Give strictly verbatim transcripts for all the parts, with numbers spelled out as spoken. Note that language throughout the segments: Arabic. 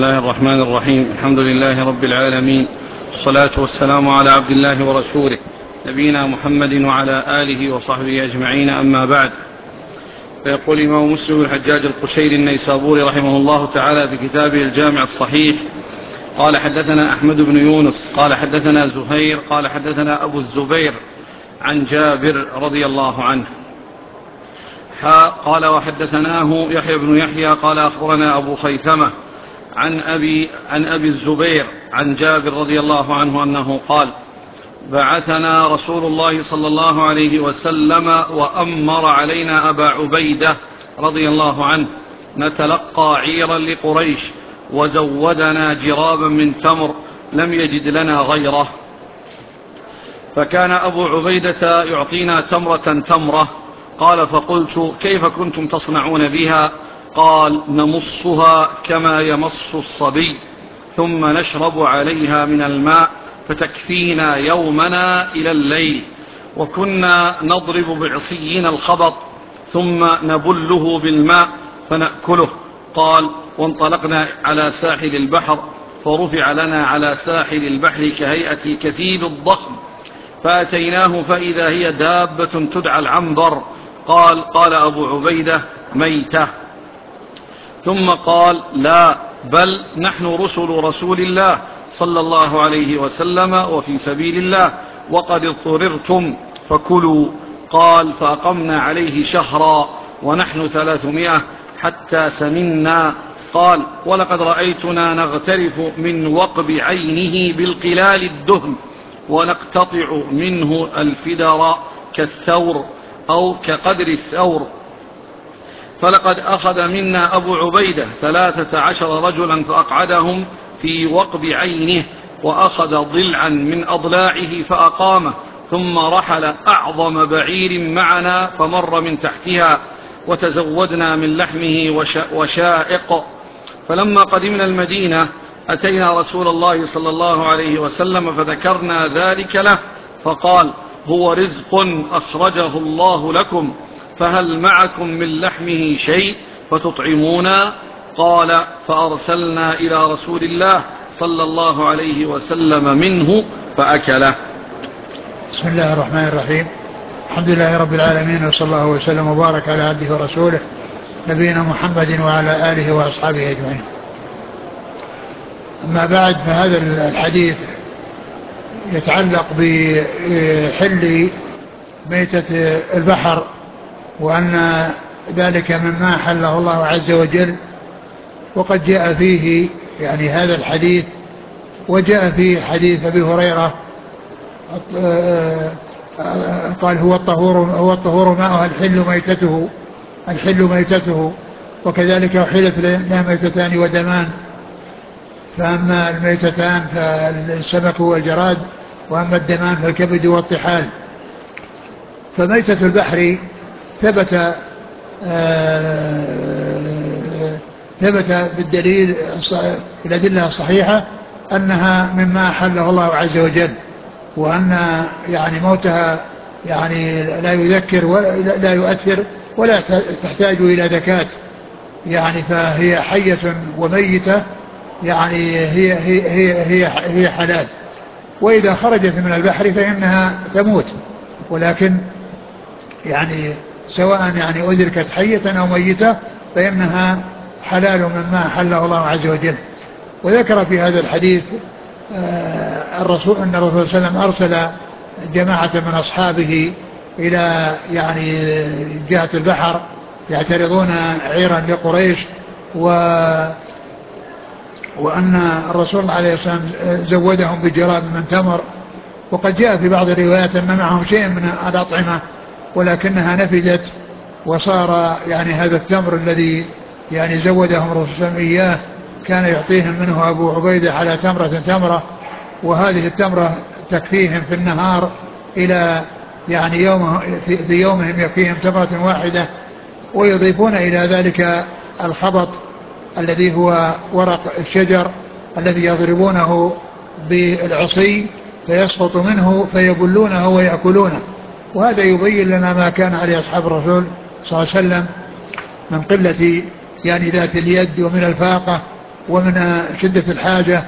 بسم الله الرحمن الرحيم. الحمد لله رب العالمين، والصلاة والسلام على عبد الله ورسوله نبينا محمد وعلى آله وصحبه أجمعين، أما بعد. فيقول الإمام مسلم الحجاج القشيري النيسابوري رحمه الله تعالى في كتابه الجامع الصحيح: قال حدثنا أحمد بن يونس قال حدثنا زهير قال حدثنا أبو الزبير عن جابر رضي الله عنه قال وحدثناه يحيى بن يحيى قال أخبرنا أبو خيثمة عن أبي, عن أبي الزبير عن جابر رضي الله عنه أنه قال: بعثنا رسول الله صلى الله عليه وسلم وأمر علينا أبا عبيدة رضي الله عنه نتلقى عيرا لقريش، وزودنا جرابا من تمر لم يجد لنا غيره. فكان أبو عبيدة يعطينا تمرة تمرة. قال: فقلت: كيف كنتم تصنعون بها؟ قال: نمصها كما يمص الصبي، ثم نشرب عليها من الماء فتكفينا يومنا إلى الليل، وكنا نضرب بعصينا الخبط ثم نبله بالماء فنأكله. قال: وانطلقنا على ساحل البحر، فرفع لنا على ساحل البحر كهيئة كثيب الضخم، فأتيناه فإذا هي دابة تدعى العنبر. قال: قال أبو عبيدة: ميتة. ثم قال: لا، بل نحن رسل رسول الله صلى الله عليه وسلم وفي سبيل الله، وقد اضطررتم فكلوا. قال: فأقمنا عليه شهرا ونحن ثلاثمائة حتى سمنا. قال: ولقد رأيتنا نغترف من وقب عينه بالقلال الدهم، ونقتطع منه الفدر كالثور أو كقدر الثور. فلقد أخذ منا أبو عبيدة ثلاثة عشر رجلا فأقعدهم في وقب عينه، وأخذ ضلعا من أضلاعه فأقامه، ثم رحل أعظم بعير معنا فمر من تحتها، وتزودنا من لحمه وشائق. فلما قدمنا المدينة أتينا رسول الله صلى الله عليه وسلم فذكرنا ذلك له، فقال: هو رزق أخرجه الله لكم، فهل معكم من لحمه شيء فتطعمونا؟ قال: فأرسلنا إلى رسول الله صلى الله عليه وسلم منه فأكله. بسم الله الرحمن الرحيم. الحمد لله رب العالمين، وصلى الله وسلم وبارك على عبده ورسوله نبينا محمد وعلى آله وأصحابه أجمعين. أما بعد، فهذا الحديث يتعلق بحل ميتة البحر، وأن ذلك مما حله الله عز وجل. وقد جاء فيه يعني هذا الحديث، وجاء فيه حديث أبي هريرة قال: هو الطهور هو الطهور ماؤها الحل ميتته الحل ميتته وكذلك أحلت لنا ميتتان ودمان، فأما الميتتان فالسمك والجراد، وأما الدمان فالكبد والطحال. فميتة البحر ثبت ثبت بالدليل الأدلة الصحيحة أنها مما أحله الله عز وجل، وأن يعني موتها يعني لا يذكر ولا لا يؤثر ولا تحتاج إلى زكاة، يعني فهي حية وميتة، يعني هي هي هي هي, هي حلال. وإذا خرجت من البحر فإنها تموت، ولكن يعني سواء يعني أدركت حية أو ميتة فإنها حلال مما حله الله عز وجل. وذكر في هذا الحديث الرسول أن الرسول صلى الله عليه وسلم أرسل جماعة من أصحابه إلى يعني جهة البحر يعترضون عيرا لقريش، و وأن الرسول عليه الصلاة والسلام زودهم بجراب من تمر. وقد جاء في بعض الروايات أن معهم شيء من الأطعمة ولكنها نفذت، وصار يعني هذا التمر الذي يعني زودهم الرسول صلى الله عليه وسلم إياه كان يعطيهم منه أبو عبيدة على تمرة تمرة، وهذه التمرة تكفيهم في النهار إلى يعني يوم في يومهم يكفيهم تمرة واحدة، ويضيفون إلى ذلك الخبط الذي هو ورق الشجر الذي يضربونه بالعصي فيسقط منه فيبلونه ويأكلونه. وهذا يبين لنا ما كان عليه أصحاب الرسول صلى الله عليه وسلم من قلة يعني ذات اليد ومن الفاقة ومن شدة الحاجة،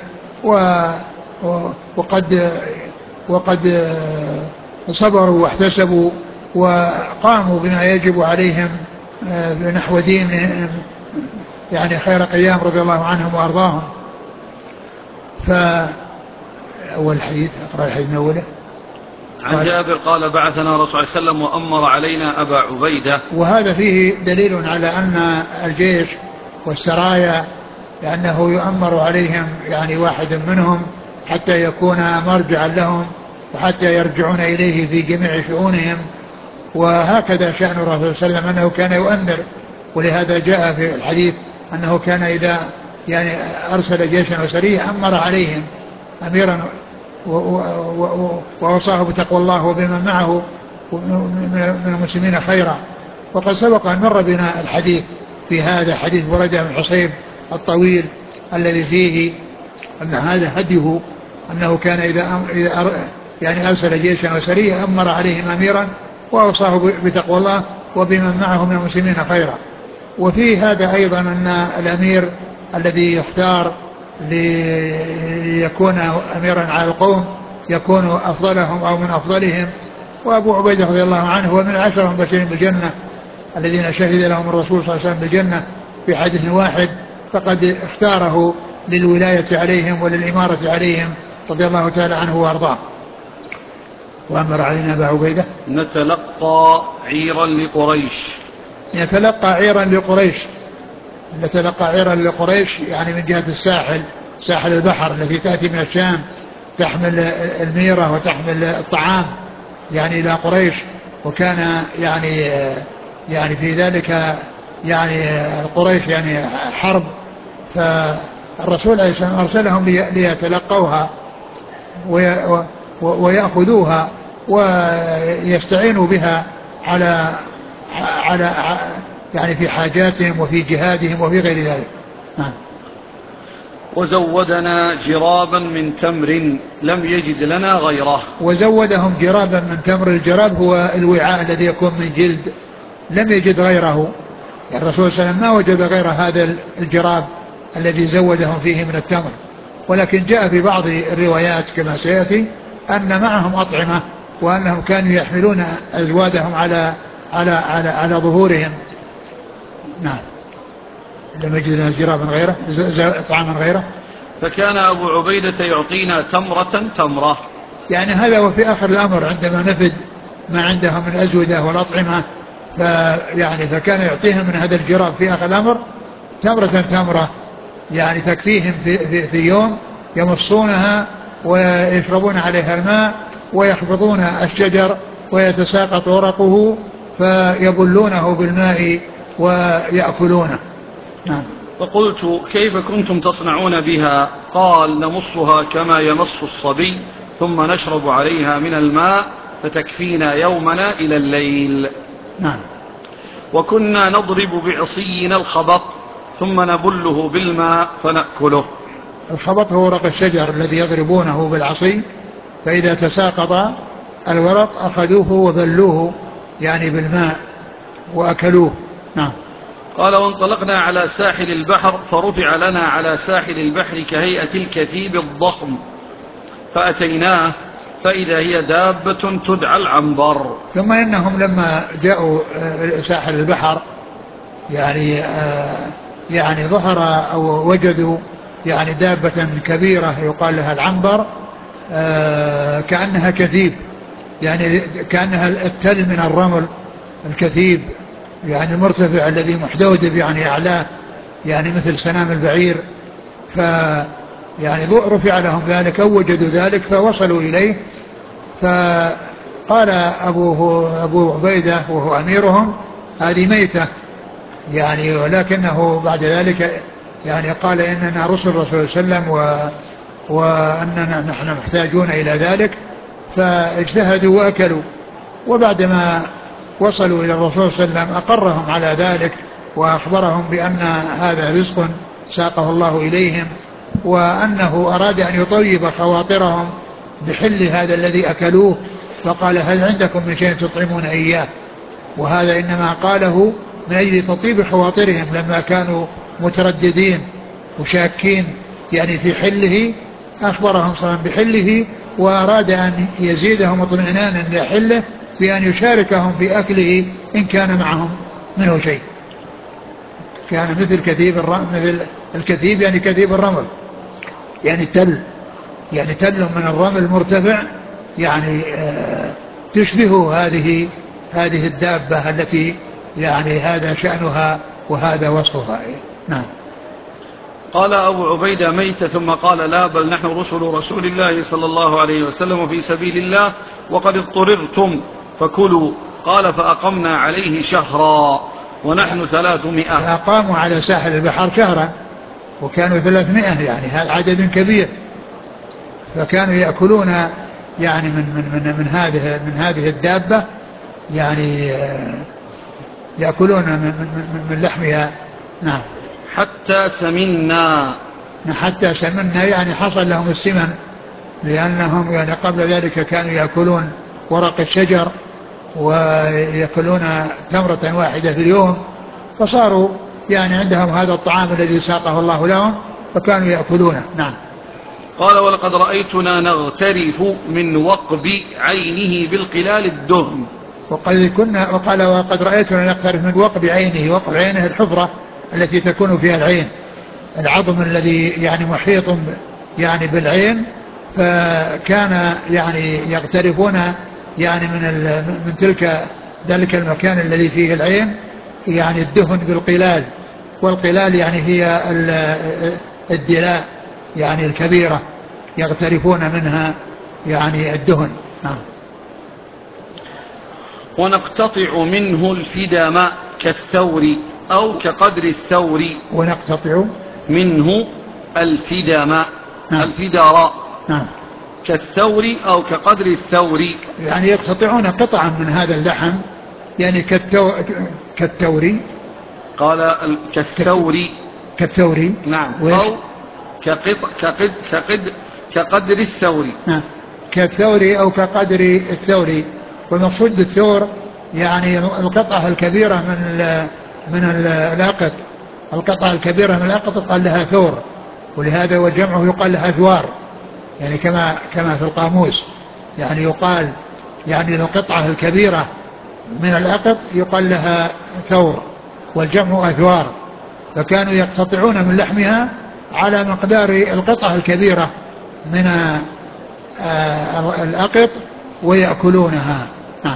وقد وقد صبروا واحتسبوا وقاموا بما يجب عليهم بنحو دين يعني خير قيام رضي الله عنهم وأرضاهم. فأول حديث أقرأ الحديث من أوله. عن جابر قال بعثنا رسول الله صلى الله عليه وسلم وأمر علينا أبا عبيدة. وهذا فيه دليل على أن الجيش والسرايا لأنه يؤمر عليهم يعني واحد منهم حتى يكون مرجعا لهم وحتى يرجعون إليه في جميع شؤونهم. وهكذا شأن الرسول صلى الله عليه وسلم أنه كان يؤمر، ولهذا جاء في الحديث أنه كان إذا يعني أرسل جيشا وسريا أمر عليهم أميرا ووصاه بتقوى الله وبمن معه من المسلمين خيرا. وقد سبق أن مر بنا الحديث في هذا حديث بريدة بن الحصيب الطويل الذي فيه أن هذا هديه أنه كان إذا يعني أرسل جيشا وسريا أمر عليهم أميرا وأوصاه بتقوى الله وبمن معه من المسلمين خيرا. وفي هذا أيضا أن الأمير الذي يختار ليكون أميرا على القوم يكون أفضلهم أو من أفضلهم. وأبو عبيدة رضي الله عنه هو من العشرة المبشرين بالجنة الذين شهد لهم الرسول صلى الله عليه وسلم بالجنة في حديث واحد، فقد اختاره للولاية عليهم وللإمارة عليهم رضي الله تعالى عنه وأرضاه. وأمر علينا أبا عبيدة نتلقى عيرا لقريش. يتلقى عيرا لقريش نتلقى عيرا لقريش يعني من جهة الساحل، ساحل البحر التي تأتي من الشام تحمل الميرة وتحمل الطعام يعني إلى قريش. وكان يعني يعني في ذلك يعني قريش يعني حرب، فالرسول عليه الصلاة والسلام أرسلهم ليتلقوها ويأخذوها ويستعينوا بها على على يعني في حاجاتهم وفي جهادهم وفي غير ذلك. نعم. وزودنا جرابا من تمر لم يجد لنا غيره. وزودهم جرابا من تمر. الجراب هو الوعاء الذي يكون من جلد لم يجد غيره، يعني الرسول صلى الله عليه وسلم ما وجد غير هذا الجراب الذي زودهم فيه من التمر. ولكن جاء في بعض الروايات كما سيأتي أن معهم أطعمة وأنهم كانوا يحملون أزوادهم على على على على ظهورهم. نعم. لم يجد لنا جرابا غيره طعاما غيره. فكان أبو عبيدة يعطينا تمرة تمرة. يعني هذا وفي آخر الأمر عندما نفد ما عندهم من أزودة والأطعمة فيعني فكان يعطيهم من هذا الجراب في آخر الأمر تمرة تمرة يعني تكفيهم في, في, في يوم يمصونها ويشربون عليها الماء ويخفضون الشجر ويتساقط ورقه فيبلونه بالماء ويأكلونه. نعم. فقلت كيف كنتم تصنعون بها؟ قال نمصها كما يمص الصبي ثم نشرب عليها من الماء فتكفينا يومنا إلى الليل. نعم. وكنا نضرب بعصينا الخبط ثم نبله بالماء فنأكله. الخبط هو ورق الشجر الذي يضربونه بالعصي، فإذا تساقط الورق أخذوه وبلوه يعني بالماء وأكلوه. نعم. قال وانطلقنا على ساحل البحر فرفع لنا على ساحل البحر كهيئة الكثيب الضخم فأتيناه فإذا هي دابة تدعى العنبر. ثم إنهم لما جاءوا ساحل البحر يعني يعني ظهر أو وجدوا يعني دابة كبيرة يقال لها العنبر كأنها كثيب يعني كأنها التل من الرمل الكثيب يعني المرتفع الذي محدودب يعني أعلاه يعني مثل سنام البعير. ف يعني رفع لهم ذلك أو وجدوا ذلك فوصلوا إليه. فقال أبوه أبو عبيدة وهو أميرهم هذه ميتة يعني، ولكنه بعد ذلك يعني قال إننا رسل الرسول صلى الله عليه وسلم و... وأننا نحن محتاجون إلى ذلك، فاجتهدوا وأكلوا. وبعدما وصلوا إلى الرسول صلى الله عليه وسلم أقرهم على ذلك وأخبرهم بأن هذا رزق ساقه الله إليهم وأنه أراد أن يطيب خواطرهم بحل هذا الذي أكلوه. فقال هل عندكم من شيء تطعمون إياه؟ وهذا إنما قاله من أجل تطيب خواطرهم لما كانوا مترددين وشاكين يعني في حله، أخبرهم صلى الله عليه وسلم بحله، وأراد أن يزيدهم اطمئنانا لحله بأن يشاركهم في أكله إن كان معهم منه شيء. كان مثل كثيب الرمل، مثل الكثيب يعني كثيب الرمل، يعني تل، يعني تل من الرمل مرتفع، يعني آه تشبه هذه هذه الدابة التي يعني هذا شأنها وهذا وصفها. نعم. قال أبو عبيدة: ميت؟ ثم قال: لا، بل نحن رسل رسول الله صلى الله عليه وسلم في سبيل الله وقد اضطررتم فكلوا. قال: فأقمنا عليه شهرا ونحن ثلاثمائة. فأقاموا على ساحل البحر شهرا وكانوا ثلاثمائة، يعني هذا عدد كبير، فكانوا يأكلون يعني من من من, من هذه من هذه الدابة، يعني يأكلون من, من, من لحمها. نعم. حتى سمنا. حتى سمنا يعني حصل لهم السمن، لأنهم يعني قبل ذلك كانوا يأكلون ورق الشجر ويأكلون تمرة واحدة في اليوم، فصاروا يعني عندهم هذا الطعام الذي ساقه الله لهم فكانوا يأكلونه. نعم. قال: ولقد رأيتنا نغترف من وقب عينه بالقلال الدهن. وقد كنا وقال: وقد رأيتنا نغترف من وقب عينه. وقب عينه الحفرة التي تكون فيها العين، العظم الذي يعني محيط يعني بالعين، فكان يعني يغترفون يعني من من تلك ذلك المكان الذي فيه العين يعني الدهن بالقلال، والقلال يعني هي الدلاء يعني الكبيرة، يغترفون منها يعني الدهن. نعم. ونقتطع منه الفدم كالثور أو كقدر الثور. ونقتطع منه الفدم. نعم. الفدراء. نعم. كالثور أو كقدر الثور، يعني يقتطعون قطعا من هذا اللحم، يعني كالتو... كالثوري. قال كالثور. كالثوري. نعم. ويش؟ أو كقد كقد كقد كقدر الثور. نعم. كالثوري أو كقدر الثوري. والمقصود بالثور يعني القطعة الكبيرة من ال من الأقط، القطعة الكبيرة من الأقط قال لها ثور، ولهذا وجمعه يقال لها ثوار، يعني كما كما في القاموس، يعني يقال يعني القطعة الكبيرة من الأقط يقال لها ثور والجمع أثوار. فكانوا يقتطعون من لحمها على مقدار القطعة الكبيرة من الأقط ويأكلونها. نعم.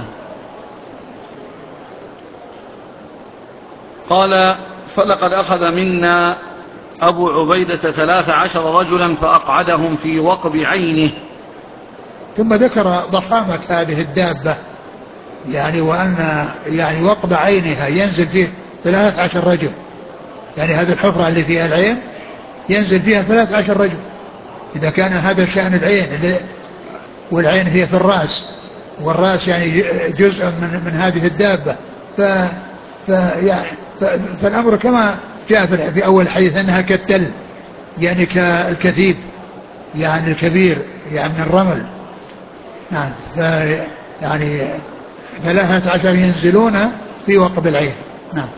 قال: فلقد أخذ منا أبو عبيدة ثلاث عشر رجلا فأقعدهم في وقب عينه. ثم ذكر ضخامة هذه الدابة، يعني وأن يعني وقب عينها ينزل فيه ثلاث عشر رجل، يعني هذه الحفرة اللي فيها العين ينزل فيها ثلاث عشر رجل. إذا كان هذا شأن العين، والعين هي في الرأس، والرأس يعني جزء من, من هذه الدابة، ف ف يعني فالأمر كما جاء في أول الحديث أنها كالتل، يعني كالكثيب يعني الكبير يعني من الرمل. نعم. يعني ثلاثة عشر ينزلون في وقب العين. نعم.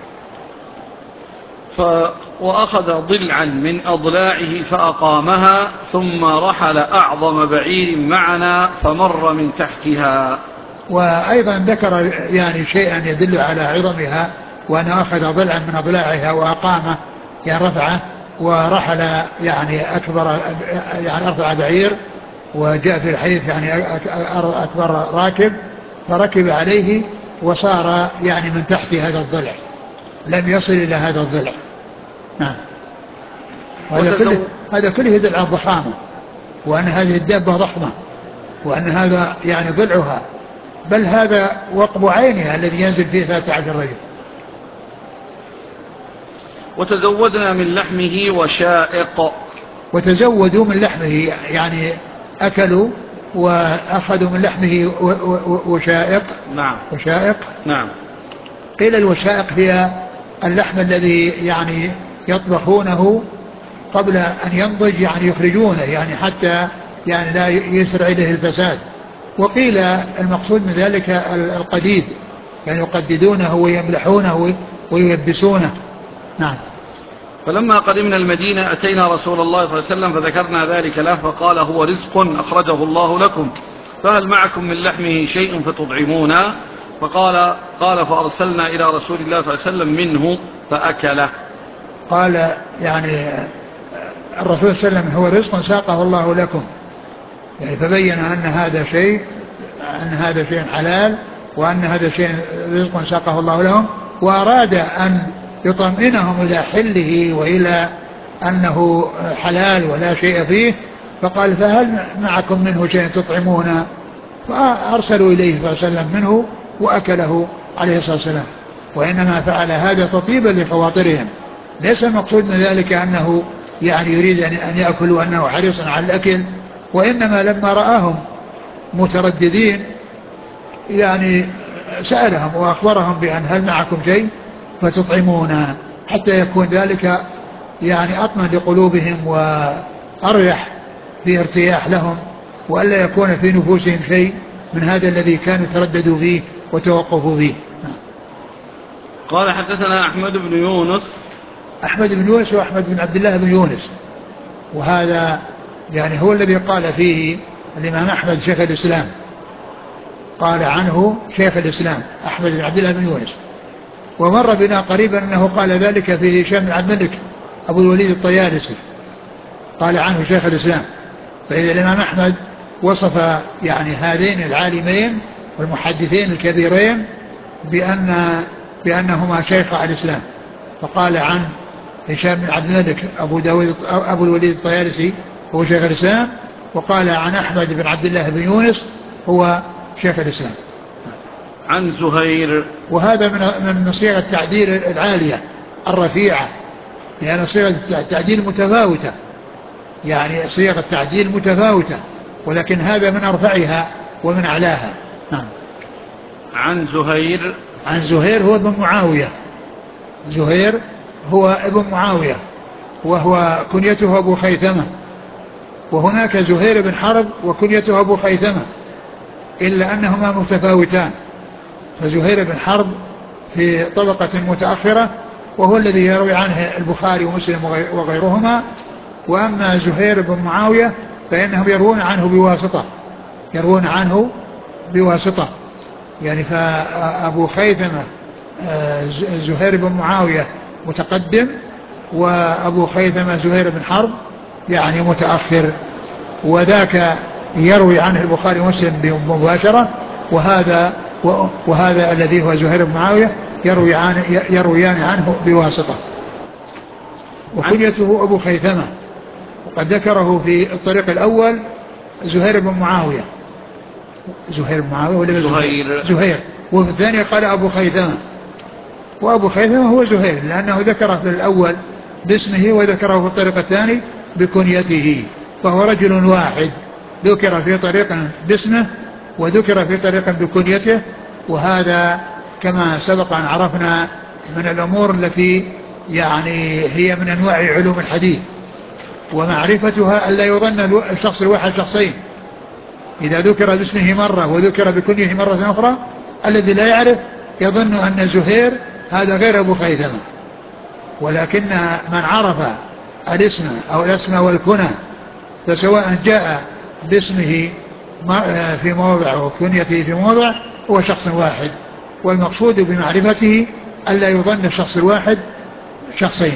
ف... وأخذ ضلعا من أضلاعه فأقامها، ثم رحل أعظم بعير معنا فمر من تحتها. وأيضا ذكر يعني شيئا يدل على عظمها، وأن أخذ ضلعا من أضلاعها وأقامه يعني رفعه، ورحل يعني أكبر يعني أرفع بعير، وجاء في الحديث يعني أكبر راكب، فركب عليه وصار يعني من تحت هذا الضلع، لم يصل إلى هذا الضلع. نعم. وهذا كله هذا كله يدل على الضخامة، وأن هذه الدابة ضخمة، وأن هذا يعني ضلعها، بل هذا وقب عينها الذي ينزل فيه ثلاثة عشر رجل. وتزودنا من لحمه وشائق. وتزودوا من لحمه يعني أكلوا وأخذوا من لحمه وشائق. نعم. وشائق. نعم. قيل الوشائق هي اللحم الذي يعني يطبخونه قبل أن ينضج، يعني يخرجونه يعني حتى يعني لا يسرع إليه الفساد. وقيل المقصود من ذلك القديد، يعني يقددونه ويملحونه ويلبسونه. نعم. فلما قدمنا المدينة أتينا رسول الله صلى الله عليه وسلم فذكرنا ذلك له فقال هو رزق أخرجه الله لكم، فهل معكم من لحمه شيء فتطعمونا؟ فقال قال فأرسلنا إلى رسول الله صلى الله عليه وسلم منه فأكله. قال يعني الرسول صلى الله عليه وسلم هو رزق ساقه الله لكم، يعني فبين أن هذا شيء أن هذا شيء حلال وأن هذا شيء رزق ساقه الله لهم، وأراد أن يطمئنهم إلى حله وإلى أنه حلال ولا شيء فيه، فقال فهل معكم منه شيء تطعمونه؟ فأرسلوا إليه صلى الله عليه وسلم منه وأكله عليه الصلاة والسلام. وإنما فعل هذا تطيبا لخواطرهم، ليس المقصود من ذلك أنه يعني يريد أن يأكل وأنه حريص على الأكل، وإنما لما رآهم مترددين يعني سألهم وأخبرهم بأن هل معكم شيء فتطعمونا، حتى يكون ذلك يعني أطمن لقلوبهم وأريح في ارتياح لهم، وألا يكون في نفوسهم شيء من هذا الذي كانوا ترددوا فيه وتوقفوا فيه. قال حدثنا أحمد بن يونس. أحمد بن يونس وأحمد بن عبد الله بن يونس، وهذا يعني هو الذي قال فيه الإمام أحمد شيخ الإسلام، قال عنه شيخ الإسلام أحمد بن عبد الله بن يونس. ومر بنا قريبا أنه قال ذلك في هشام بن عبد الملك أبو الوليد الطيالسي، قال عنه شيخ الإسلام. فإذا الإمام أحمد وصف يعني هذين العالمين والمحدثين الكبيرين بأن بأنهما شيخ الإسلام، فقال عن هشام بن عبد الملك أبو, داود أبو الوليد الطيالسي هو شيخ الإسلام، وقال عن أحمد بن عبد الله بن يونس هو شيخ الإسلام. عن زهير، وهذا من صيغ التعديل العالية الرفيعة، لأن يعني صيغ التعديل متفاوتة، يعني صيغ التعديل متفاوتة، ولكن هذا من أرفعها ومن أعلاها. نعم. عن زهير، عن زهير هو ابن معاوية، زهير هو ابن معاوية وهو كنيته أبو خيثمة، وهناك زهير بن حرب وكنيته أبو خيثمة، إلا أنهما متفاوتان، فزهير بن حرب في طبقة متأخرة وهو الذي يروي عنه البخاري ومسلم وغيرهما، وأما زهير بن معاوية فإنهم يروون عنه بواسطة، يروون عنه بواسطة يعني فأبو خيثمة زهير بن معاوية متقدم، وأبو خيثمة زهير بن حرب يعني متأخر، وذاك يروي عنه البخاري ومسلم مباشرة، وهذا وهذا الذي هو زهير بن معاوية يروي عنه يرويان عنه بواسطة. وكنيته أبو خيثمة، وقد ذكره في الطريق الأول زهير بن معاوية، زهير بن معاوية ولا زهير؟ زهير. وفي الثاني قال أبو خيثمة، وأبو خيثمة هو زهير لأنه ذكره في الأول باسمه وذكره في الطريق الثاني بكنيته، فهو رجل واحد ذكر في طريق باسمه وذكر في طريق بكنيته، وهذا كما سبق أن عرفنا من الأمور التي يعني هي من أنواع علوم الحديث، ومعرفتها ألا يظن الشخص الواحد شخصين، إذا ذكر باسمه مرة وذكر بكنيه مرة أخرى الذي لا يعرف يظن أن زهير هذا غير أبو خيثمة، ولكن من عرف الاسم أو الاسم والكنى فسواء جاء باسمه في موضع وكنيته في موضع هو شخص واحد، والمقصود بمعرفته ألا يظن الشخص الواحد شخصين.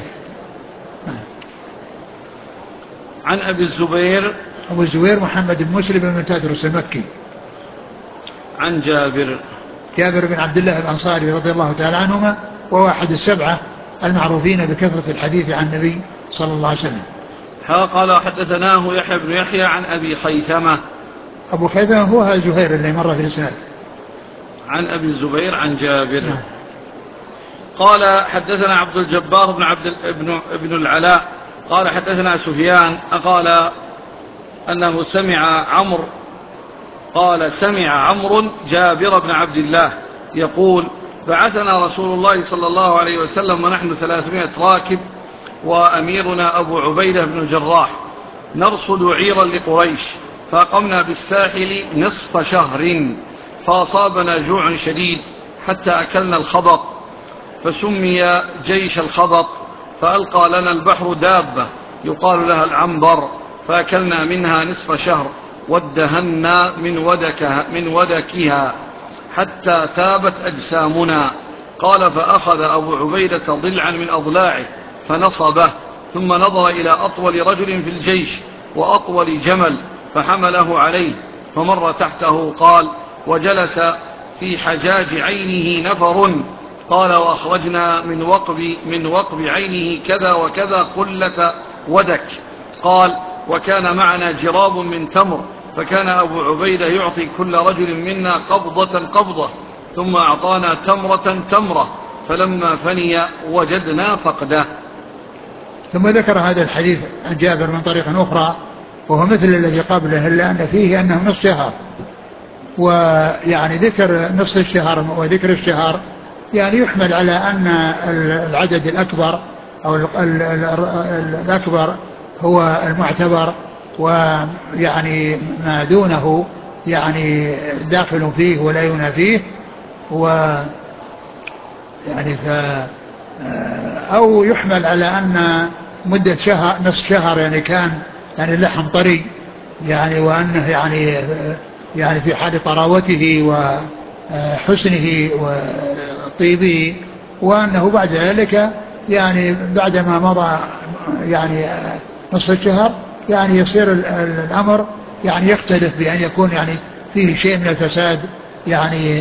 عن أبي الزبير، أبو الزبير محمد بن مسلم بن تدرس المكي. عن جابر، جابر بن عبد الله الأنصاري رضي الله تعالى عنهما، وهو أحد السبعة المعروفين بكثرة الحديث عن النبي صلى الله عليه وسلم. قال حدثناه يحيى بن يحيى عن أبي خيثمة. أبو خيثمة هو هذا زهير اللي مر في الإسناد. عن أبي الزبير عن جابر. نعم. قال حدثنا عبد الجبار بن عبد ابن ابن العلاء قال حدثنا سفيان قال أنه سمع عمرو قال سمع عمرو جابر بن عبد الله يقول بعثنا رسول الله صلى الله عليه وسلم ونحن ثلاثمائة راكب وأميرنا أبو عبيدة بن الجراح نرصد عيرا لقريش، فأقمنا بالساحل نصف شهر، فأصابنا جوع شديد حتى أكلنا الخبط، فسمي جيش الخبط، فألقى لنا البحر دابة يقال لها العنبر، فأكلنا منها نصف شهر وادهنا من, ودكها من ودكها حتى ثابت أجسامنا. قال فأخذ أبو عبيدة ضلعا من أضلاعه فنصبه، ثم نظر إلى أطول رجل في الجيش وأطول جمل فحمله عليه فمر تحته. قال وجلس في حجاج عينه نفر. قال وأخرجنا من وقب, من وقب عينه كذا وكذا قلة ودك. قال وكان معنا جراب من تمر، فكان أبو عبيدة يعطي كل رجل منا قبضة قبضة، ثم أعطانا تمرة تمرة، فلما فني وجدنا فقده. ثم ذكر هذا الحديث عن جابر من طريق أخرى وهو مثل الذي قبله، إلا أن فيه أنه نصف شهر، ويعني ذكر نصف الشهر وذكر الشهر يعني يحمل على أن العدد الأكبر أو الأكبر هو المعتبر، ويعني ما دونه يعني داخل فيه ولا ينافيه، و يعني ف أو يحمل على أن مدة شهر نصف شهر يعني كان يعني اللحم طري يعني، وأنه يعني يعني في حال طراوته وحسنه وطيبه، وأنه بعد ذلك يعني بعدما مضى يعني نصف الشهر يعني يصير الأمر يعني يختلف بأن يكون يعني فيه شيء من الفساد يعني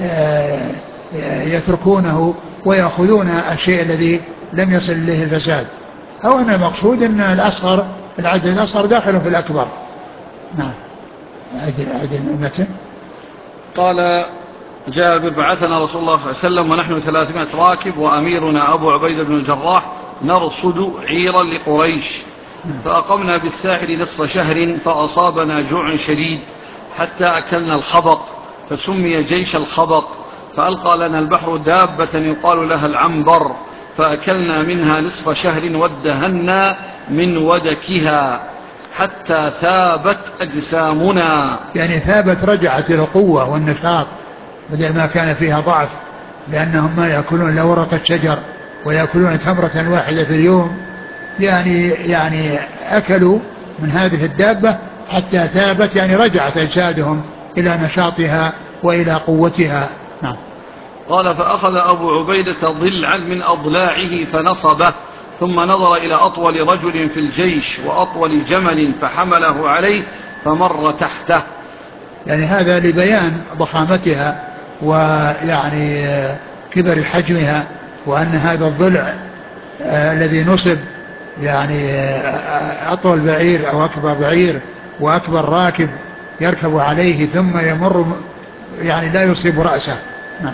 يتركونه ويأخذون الشيء الذي لم يصل إليه الفساد، أو أن المقصود أن الأصغر العدد الأصغر داخل في الأكبر. نعم. عدد المتن. قال جابر بعثنا رسول الله صلى الله عليه وسلم ونحن ثلاثمائة راكب وأميرنا أبو عبيدة بن الجراح نرصد عيرا لقريش، فأقمنا بالساحل نصف شهر فأصابنا جوع شديد حتى أكلنا الخبق فسمي جيش الخبق. فألقى لنا البحر دابة يقال لها العنبر، فأكلنا منها نصف شهر وادهنا من ودكها حتى ثابت أجسامنا. يعني ثابت رجعت إلى القوة والنشاط بدل ما كان فيها ضعف، لأنهم ما يأكلون إلا ورقة شجر ويأكلون تمرة واحدة في اليوم، يعني يعني أكلوا من هذه الدابة حتى ثابت يعني رجعت أجسادهم إلى نشاطها وإلى قوتها. نعم. قال فأخذ أبو عبيدة ضلعا من أضلاعه فنصبه، ثم نظر إلى أطول رجل في الجيش وأطول جمل فحمله عليه فمر تحته. يعني هذا لبيان ضخامتها ويعني كبر حجمها، وأن هذا الضلع آه الذي نصب يعني آه أطول بعير أو أكبر بعير وأكبر راكب يركب عليه ثم يمر يعني لا يصيب رأسه. نعم.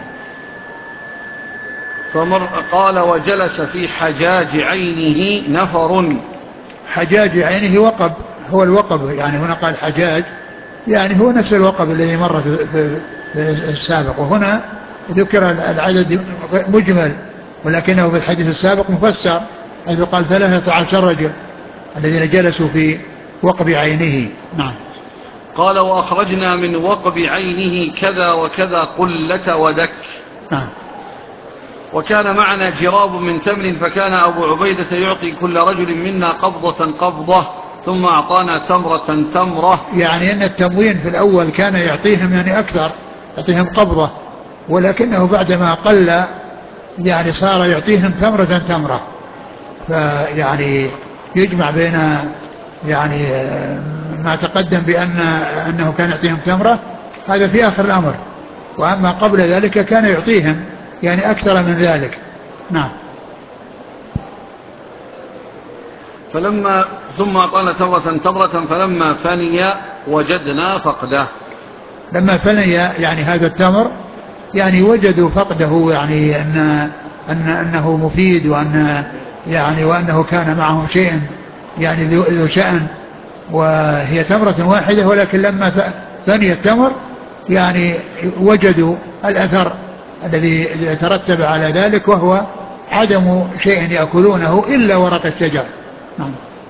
فمر. قال وجلس في حجاج عينه نفر. حجاج عينه وقب، هو الوقب يعني، هنا قال حجاج يعني هو نفس الوقب الذي مر في السابق، وهنا ذكر العدد مجمل ولكنه في الحديث السابق مفسر حيث قال ثلاثة عشر رجل الذين جلسوا في وقب عينه. نعم. قال وأخرجنا من وقب عينه كذا وكذا قلة ودك. نعم. وكان معنا جراب من تمر، فكان أبو عبيدة يعطي كل رجل منا قبضة قبضة، ثم أعطانا تمرة تمرة. يعني أن التموين في الأول كان يعطيهم يعني أكثر، يعطيهم قبضة، ولكنه بعدما قل يعني صار يعطيهم تمرة تمرة، فيعني يجمع بين يعني ما تقدم بأن أنه كان يعطيهم تمرة هذا في آخر الأمر، وأما قبل ذلك كان يعطيهم يعني أكثر من ذلك. نعم. فلما ثم أعطانا تمرة تمرة فلما فني وجدنا فقده. لما فني يعني هذا التمر يعني وجدوا فقده، يعني أن أن أنه مفيد، وأن يعني وأنه كان معهم شيء يعني ذو شأن، وهي تمرة واحدة، ولكن لما فني التمر يعني وجدوا الأثر الذي يترتب على ذلك، وهو عدم شيء يأكلونه إلا ورق الشجر. نعم.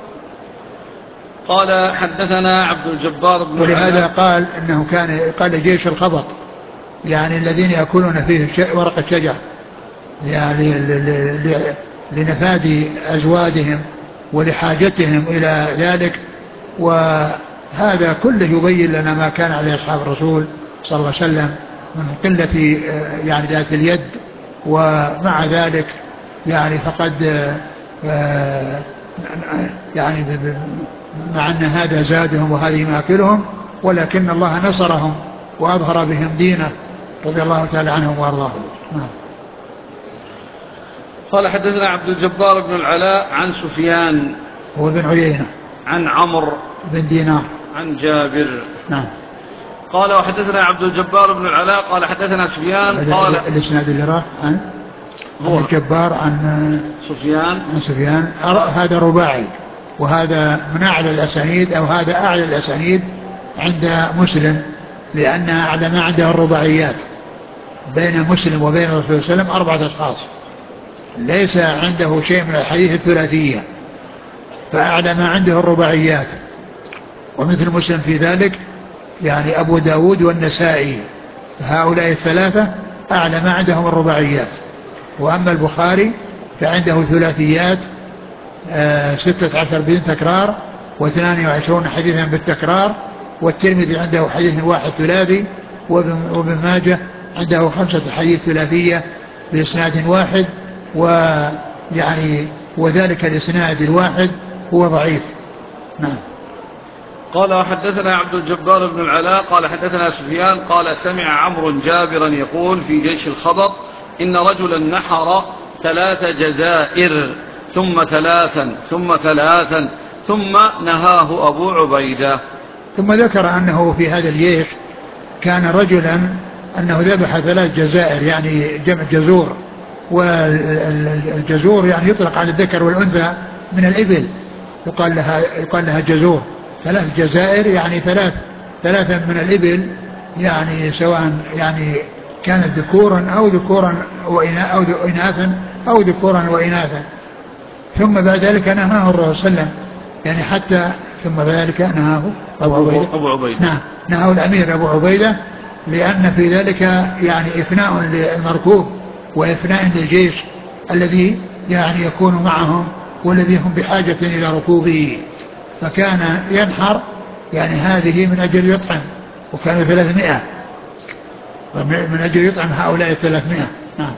قال حدثنا عبد الجبار بن ولهذا قال إنه كان قال جيش الخبط، يعني الذين يأكلون فيه ورق الشجر، يعني لنفاد أزوادهم ولحاجتهم إلى ذلك. وهذا كله يبين لنا ما كان عليه أصحاب الرسول صلى الله عليه وسلم من قلة يعني ذات اليد، ومع ذلك يعني فقد يعني مع أن هذا زادهم وهذه ماكلهم، ولكن الله نصرهم وأظهر بهم دينه رضي الله تعالى عنهم وأرضاهم. قال حدثنا عبد الجبار بن العلاء عن سفيان هو بن عيينة عن عمرو بن دينار عن جابر. نعم. قال وحدثنا عبد الجبار بن العلاء قال حدثنا سفيان قال الاسناد اللي راح عن عبد الجبار عن سفيان عن سفيان هذا رباعي، وهذا من أعلى الأسانيد أو هذا أعلى الأسانيد عند مسلم، لأن أعلى ما عنده الرباعيات بين مسلم وبين الرسول صلى الله عليه وسلم أربعة أشخاص، ليس عنده شيء من الحديث الثلاثية، فأعلى ما عنده الرباعيات. ومثل مسلم في ذلك يعني أبو داود والنسائي، فهؤلاء الثلاثة أعلى ما عندهم الرباعيات. وأما البخاري فعنده ثلاثيات آه ستة عشر بدون تكرار واثنان وعشرون حديثا بالتكرار. والترمذي عنده حديث واحد ثلاثي، وابن ماجه عنده خمسة حديث ثلاثية بإسناد واحد، ويعني وذلك الإسناد الواحد هو ضعيف. نعم. قال حدثنا عبد الجبار بن العلاء قال حدثنا سفيان قال سمع عمرو جابرا يقول في جيش الخبر إن رجلا نحر ثلاث جزائر ثم ثلاثا ثم ثلاثا ثم نهاه أبو عبيدة. ثم ذكر أنه في هذا الجيش كان رجلا أنه ذبح ثلاث جزائر، يعني جمع جزور، والجزور يعني يطلق على الذكر والأنثى من الإبل، يقال لها يقال لها جزور. ثلاث جزائر يعني ثلاث ثلاثة من الإبل، يعني سواء يعني كانت ذكورا أو ذكورا أو إناثا أو ذكورا وإناثا. ثم بعد ذلك نهاه الرسول صلى الله عليه وسلم، يعني حتى ثم بعد ذلك نهاه أبو عبيدة, أبو عبيدة. نعم نهاه الأمير أبو عبيدة، لأن في ذلك يعني إفناء للمركوب وإفناء للجيش الذي يعني يكون معهم والذي هم بحاجة إلى ركوبه، فكان ينحر يعني هذه من أجل يطعم، وكانوا ثلاثمائة من أجل يطعم هؤلاء الثلاثمائة. نعم.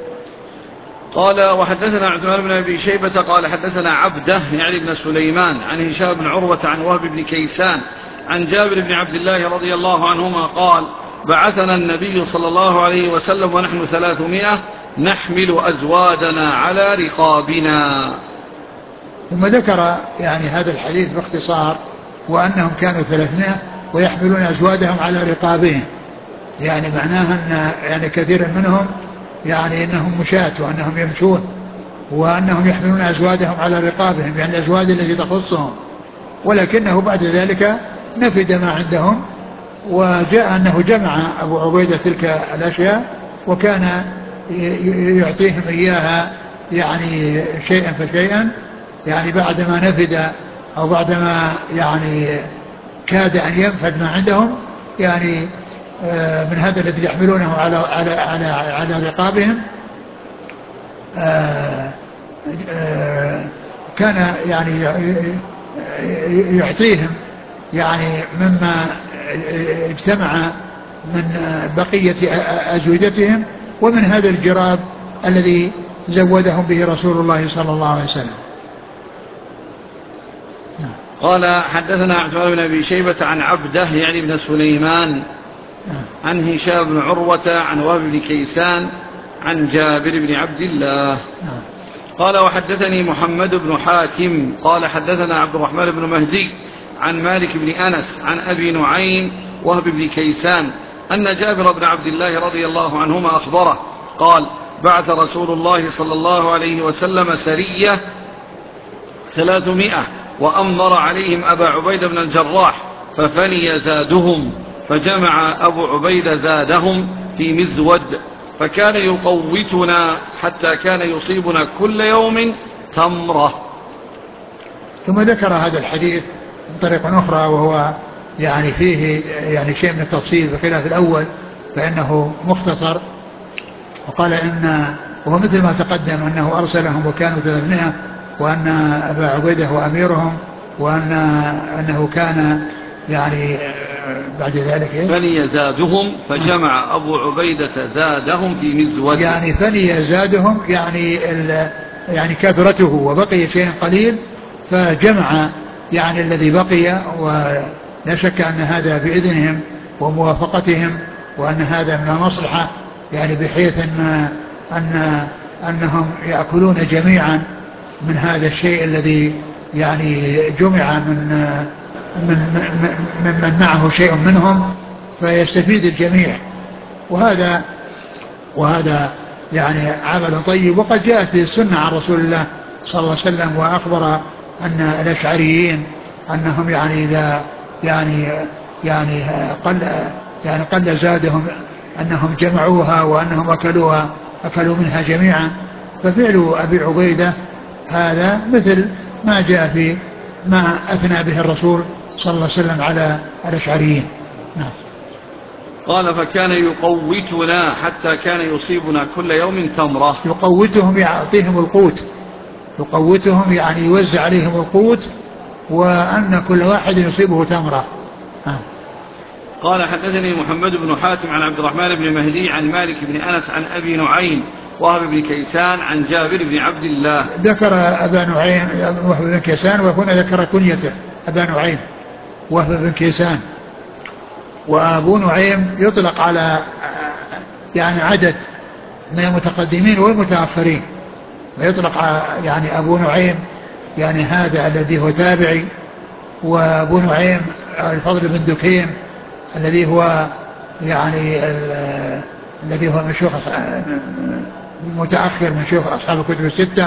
قال وحدثنا عثمان بن أبي شيبة قال حدثنا عبده يعني بن سليمان عن هشام بن عروة عن وهب بن كيسان عن جابر بن عبد الله رضي الله عنهما قال بعثنا النبي صلى الله عليه وسلم ونحن ثلاثمائة نحمل أزوادنا على رقابنا. ثم ذكر يعني هذا الحديث باختصار، وأنهم كانوا ثلاثمائة ويحملون أزوادهم على رقابهم، يعني معناها أن يعني كثير منهم يعني أنهم مشاة وأنهم يمشون، وأنهم يحملون أزوادهم على رقابهم، يعني الأزواد التي تخصهم، ولكنه بعد ذلك نفد ما عندهم، وجاء أنه جمع أبو عبيدة تلك الأشياء وكان يعطيهم إياها يعني شيئا فشيئا، يعني بعدما نفد أو بعدما يعني كاد أن ينفد ما عندهم، يعني من هذا الذي يحملونه على على على على رقابهم، كان يعني يعطيهم يعني مما اجتمع من بقية أزودتهم، ومن هذا الجراب الذي زودهم به رسول الله صلى الله عليه وسلم. قال حدثنا عثمان بن أبي شيبة عن عبده يعني بن سليمان عن هشام بن عروة عن وهب بن كيسان عن جابر بن عبد الله قال وحدثني محمد بن حاتم قال حدثنا عبد الرحمن بن مهدي عن مالك بن أنس عن أبي نعيم وهب بن كيسان أن جابر بن عبد الله رضي الله عنهما أخبره قال بعث رسول الله صلى الله عليه وسلم سرية ثلاثمائة وأمر عليهم أبا عبيدة بن الجراح ففني زادهم، فجمع أبو عبيدة زادهم في مزود فكان يقوتنا حتى كان يصيبنا كل يوم تمرة. ثم ذكر هذا الحديث بطريقة أخرى وهو يعني فيه يعني شيء من التفصيل بخلاف الأول فإنه مختصر، وقال إن وهو مثل ما تقدم أنه أرسلهم وكانوا ثلاثمائة، وأن أبا عبيدة هو أميرهم، وأن أنه كان يعني بعد ذلك فني زادهم فجمع أبو عبيدة زادهم في مزود، يعني فني زادهم يعني يعني كثرته وبقي شيء قليل فجمع يعني الذي بقي، ولا شك أن هذا بإذنهم وموافقتهم، وأن هذا من المصلحة يعني بحيث أن أن أنهم يأكلون جميعا من هذا الشيء الذي يعني جمع من من من, من معه شيء منهم فيستفيد الجميع. وهذا وهذا يعني عمل طيب. وقد جاءت في السنة عن رسول الله صلى الله عليه وسلم وأخبر أن الأشعريين أنهم يعني إذا يعني يعني قل يعني قل زادهم أنهم جمعوها وأنهم أكلوها أكلوا منها جميعا. ففعل أبي عبيدة هذا مثل ما جاء في ما أثنى به الرسول صلى الله عليه وسلم على الأشعريين. نعم. قال فكان يقوتنا حتى كان يصيبنا كل يوم تمرة. يقوتهم يعطيهم القوت، يقوتهم يعني يوزع عليهم القوت، وأن كل واحد يصيبه تمرة. آه. قال حدثني محمد بن حاتم عن عبد الرحمن بن مهدي عن مالك بن أنس عن أبي نعيم وهب بن كيسان عن جابر بن عبد الله. ذكر أبا نعيم وهب بن كيسان، وهنا ذكر كنيته أبا نعيم وهب بن كيسان. وأبو نعيم يطلق على يعني عدد من المتقدمين والمتأخرين، ويطلق يعني أبو نعيم يعني هذا الذي هو تابعي، وأبو نعيم الفضل بن دكين الذي هو يعني الذي هو من شيوخ متأخر من شيوخ أصحاب الكتب الستة.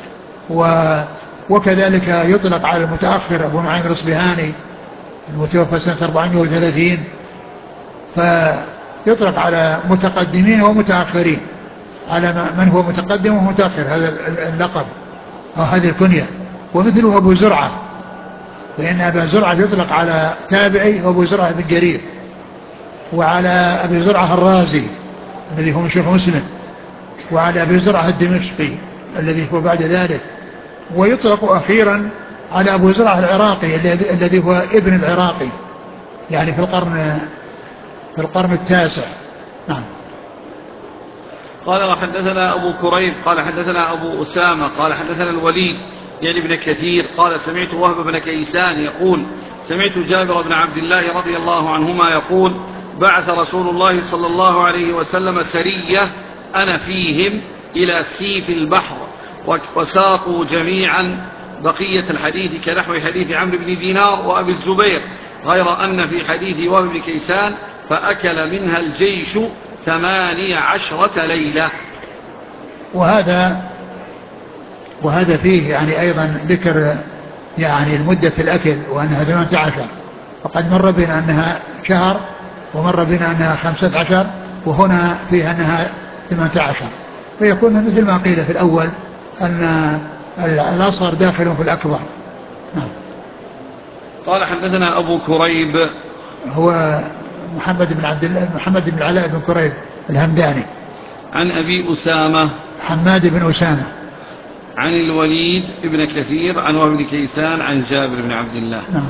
وكذلك يطلق على المتأخر أبو نعيم الأصبهاني المتوفى سنة أربعمائة وثلاثين، فيطلق على متقدمين ومتأخرين، على من هو متقدم ومتأخر هذا اللقب أو هذه الكنية. ومثله أبو زرعة، لأن أبا زرعة يطلق على تابعي وأبو زرعة بن جرير، وعلى أبي زرعة الرازي الذي هو من شيخ مسلم، وعلى أبي زرعة الدمشقي الذي هو بعد ذلك. ويطلق أخيرا على أبو زرعة العراقي الذي هو ابن العراقي يعني في القرن في القرن التاسع. نعم. قال وحدثنا أبو كريب قال حدثنا أبو أسامة قال حدثنا الوليد يعني ابن كثير قال سمعت وهب بن كيسان يقول سمعت جابر بن عبد الله رضي الله عنهما يقول بعث رسول الله صلى الله عليه وسلم سرية أنا فيهم إلى سيف البحر وساقوا جميعا بقية الحديث كنحو حديث عمرو بن دينار وأبي الزبير، غير أن في حديث وهب بن كيسان فأكل منها الجيش ثمانية عشرة ليلة. وهذا وهذا فيه يعني أيضا ذكر يعني المدة في الأكل وأنها ثمانية عشر، وقد مر بنا أنها شهر ومر بنا أنها خمسة عشر، وهنا فيها أنها ثمانية عشر، فيكون مثل ما قيل في الأول أن الأصغر داخل في الأكبر. نعم. قال حدثنا أبو كريب هو محمد بن عبد الله محمد بن العلاء بن كريب الهمداني، عن أبي أسامة حماد بن أسامة، عن الوليد بن كثير عن وهب بن كيسان عن جابر بن عبد الله. نعم.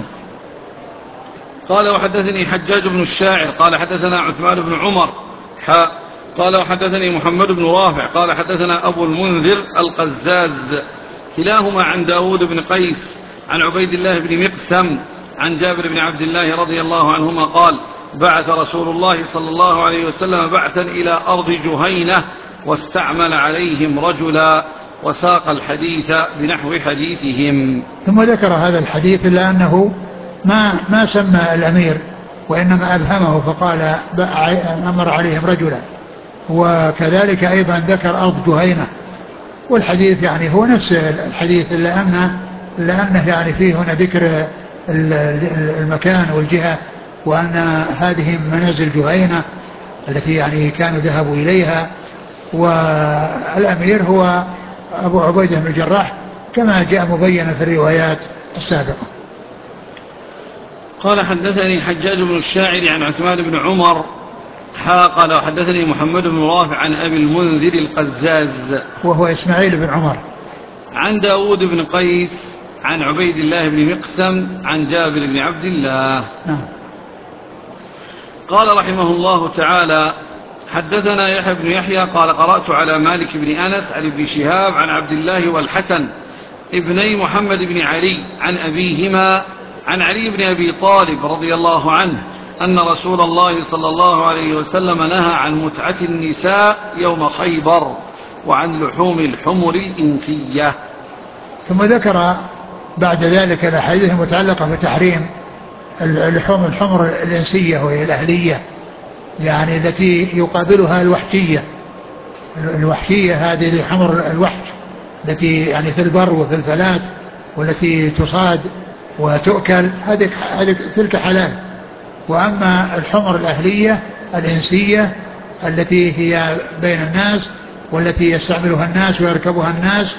قال وحدثني حجاج بن الشاعر قال حدثنا عثمان بن عمر حاء قال وحدثني محمد بن رافع قال حدثنا أبو المنذر القزاز كلاهما عن داود بن قيس عن عبيد الله بن مقسم عن جابر بن عبد الله رضي الله عنهما قال بعث رسول الله صلى الله عليه وسلم بعثا إلى أرض جهينة واستعمل عليهم رجلا وساق الحديث بنحو حديثهم. ثم ذكر هذا الحديث إلا أنه ما ما سمى الأمير، وإنما أبهمه فقال أمر عليهم رجلا. وكذلك أيضا ذكر أرض جهينة، والحديث يعني هو نفس الحديث إلا أنه, أنه يعني فيه هنا ذكر المكان والجهة، وأن هذه منازل جهينة التي يعني كانوا ذهبوا إليها، والأمير هو أبو عبيدة بن الجراح كما جاء مبينا في الروايات السابقة. قال حدثني حجاج بن الشاعر عن عثمان بن عمر حا قال وحدثني محمد بن رافع عن أبي المنذر القزاز وهو إسماعيل بن عمر عن داود بن قيس عن عبيد الله بن مقسم عن جابر بن عبد الله. نعم. قال رحمه الله تعالى حدثنا يحيى بن يحيى قال قرأت على مالك بن أنس عن ابن شهاب عن عبد الله والحسن ابني محمد بن علي عن أبيهما عن علي بن أبي طالب رضي الله عنه أن رسول الله صلى الله عليه وسلم نهى عن متعة النساء يوم خيبر وعن لحوم الحمر الإنسية. ثم ذكر بعد ذلك الأحاديث المتعلقة بتحريم اللحوم الحمر الإنسية وهي الأهلية، يعني التي يقابلها الوحشية. الوحشية هذه الحمر الوحش التي يعني في البر وفي الفلات والتي تصاد وتؤكل، هذه تلك حلال. وأما الحمر الأهلية الإنسية التي هي بين الناس والتي يستعملها الناس ويركبها الناس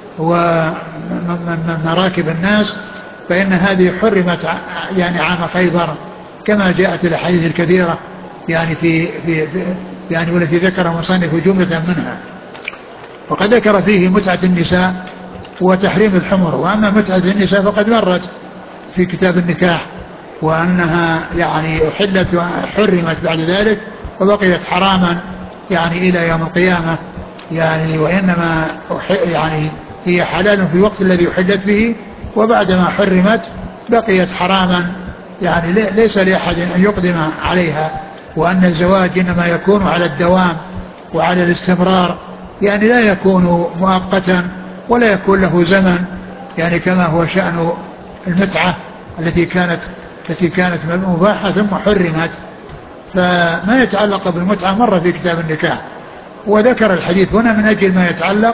ومن مراكب الناس، فإن هذه حرمت يعني عام خيبر كما جاءت الأحاديث الكثيرة يعني في, في, في يعني والتي ذكر مصنف جملة منها. وقد ذكر فيه متعة النساء وتحريم الحمر. وأما متعة النساء فقد مرت في كتاب النكاح، وأنها يعني أحلت وحرمت بعد ذلك وبقيت حراما يعني إلى يوم القيامة، يعني وإنما يعني هي حلال في الوقت الذي أحلت به، وبعدما حرمت بقيت حراما، يعني ليس لأحد أن يقدم عليها. وأن الزواج إنما يكون على الدوام وعلى الاستمرار، يعني لا يكون مؤقتا ولا يكون له زمن، يعني كما هو شأن المتعة التي كانت التي كانت مباحة ثم حرمت. فما يتعلق بالمتعة مر في كتاب النكاح، وذكر الحديث هنا من أجل ما يتعلق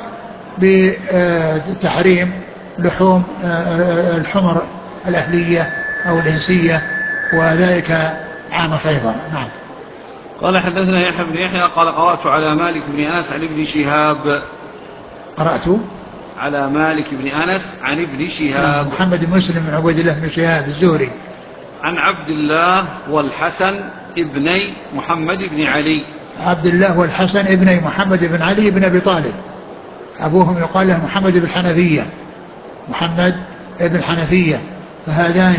بتحريم لحوم الحمر الأهلية أو الإنسية، وذلك عام خيبر. نعم. قال حدثنا يحيى بن يحيى قال قرأت على مالك بن أنس عن ابن شهاب قرأت على مالك بن أنس عن ابن شهاب محمد بن مسلم بن عبيد الله بن شهاب الزهري عن عبد الله والحسن ابني محمد بن علي. عبد الله والحسن ابني محمد بن علي بن أبي طالب، أبوهم يقال له محمد بن حنفية، محمد بن حنفية. فهذان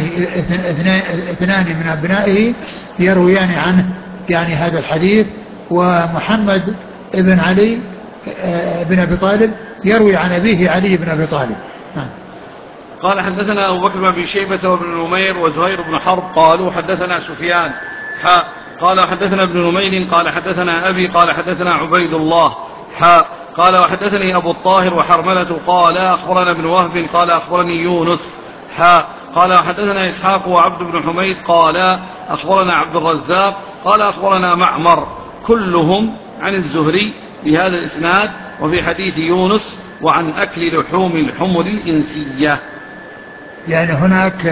اثنان من أبنائه يرويان عنه يعني هذا الحديث. ومحمد بن علي بن أبي طالب يروي عن أبيه علي بن أبي طالب. قال حدثنا أبو بكر بن شيبة وابن نمير وزهير بن حرب قالوا حدثنا سفيان حاء قال حدثنا ابن نمير قال حدثنا أبي قال حدثنا عبيد الله حاء قال وحدثني أبو الطاهر وحرملة قال أخبرنا ابن وهب قال أخبرني يونس حاء قال حدثنا إسحاق وعبد بن حميد قال أخبرنا عبد الرزاق قال أخبرنا معمر كلهم عن الزهري بهذا الإسناد وفي حديث يونس وعن أكل لحوم الحمر الإنسية. يعني هناك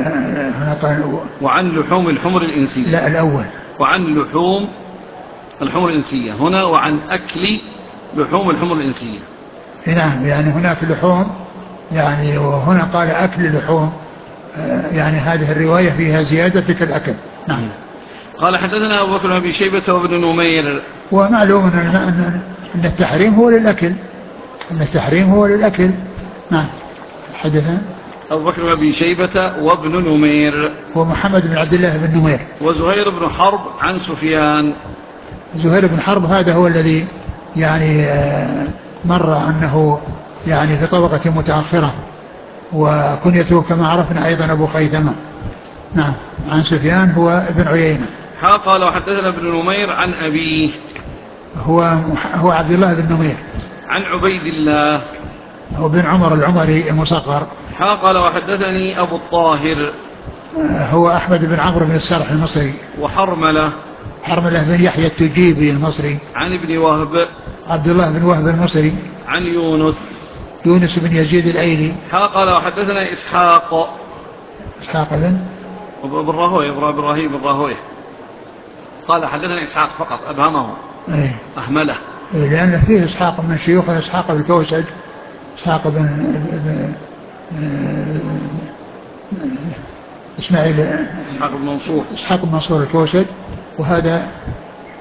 هناك وعن لحوم الحمر الإنسية. لا الأول وعن لحوم الحمر الإنسية هنا وعن أكل لحوم الحمر الإنسية. نعم، يعني هناك لحوم يعني، وهنا قال أكل لحوم، يعني هذه الرواية فيها زيادة في الأكل. نعم. قال حدثنا أبو بكر بن أبي شيبة وابن نمير. ومعلوم أن أن التحريم هو للأكل، أن التحريم هو للأكل. نعم. حدثنا أبو بكر بن أبي شيبة وابن نمير ومحمد بن عبد الله بن نمير وزهير بن حرب عن سفيان. زهير بن حرب هذا هو الذي يعني مر أنه يعني في طبقة متأخرة، وكنيته كما عرفنا أيضا أبو خيثمة. نعم. عن سفيان هو ابن عيينة. ها قال وحدثنا ابن نمير عن أبيه هو هو عبد الله بن نمير عن عبيد الله هو بن عمر العمري المصغر. ها قال وحدثني أبو الطاهر هو أحمد بن عمرو بن السرح المصري. وحرملة حرملة بن يحيى التجيبي المصري. عن ابن وهب عبد الله بن وهب المصري. عن يونس يونس بن يزيد الأيلي. ها قال وحدثنا إسحاق إسحاق بن بن راهويه إبراهيم بن راهويه قال حدثنا إسحاق فقط أبهمه ايه أهمله إيه لأن فيه إسحاق من شيوخ إسحاق بن كوسج، إسحاق بن إسماعيل إسحاق بن منصور إسحاق بن منصور الكوسج، وهذا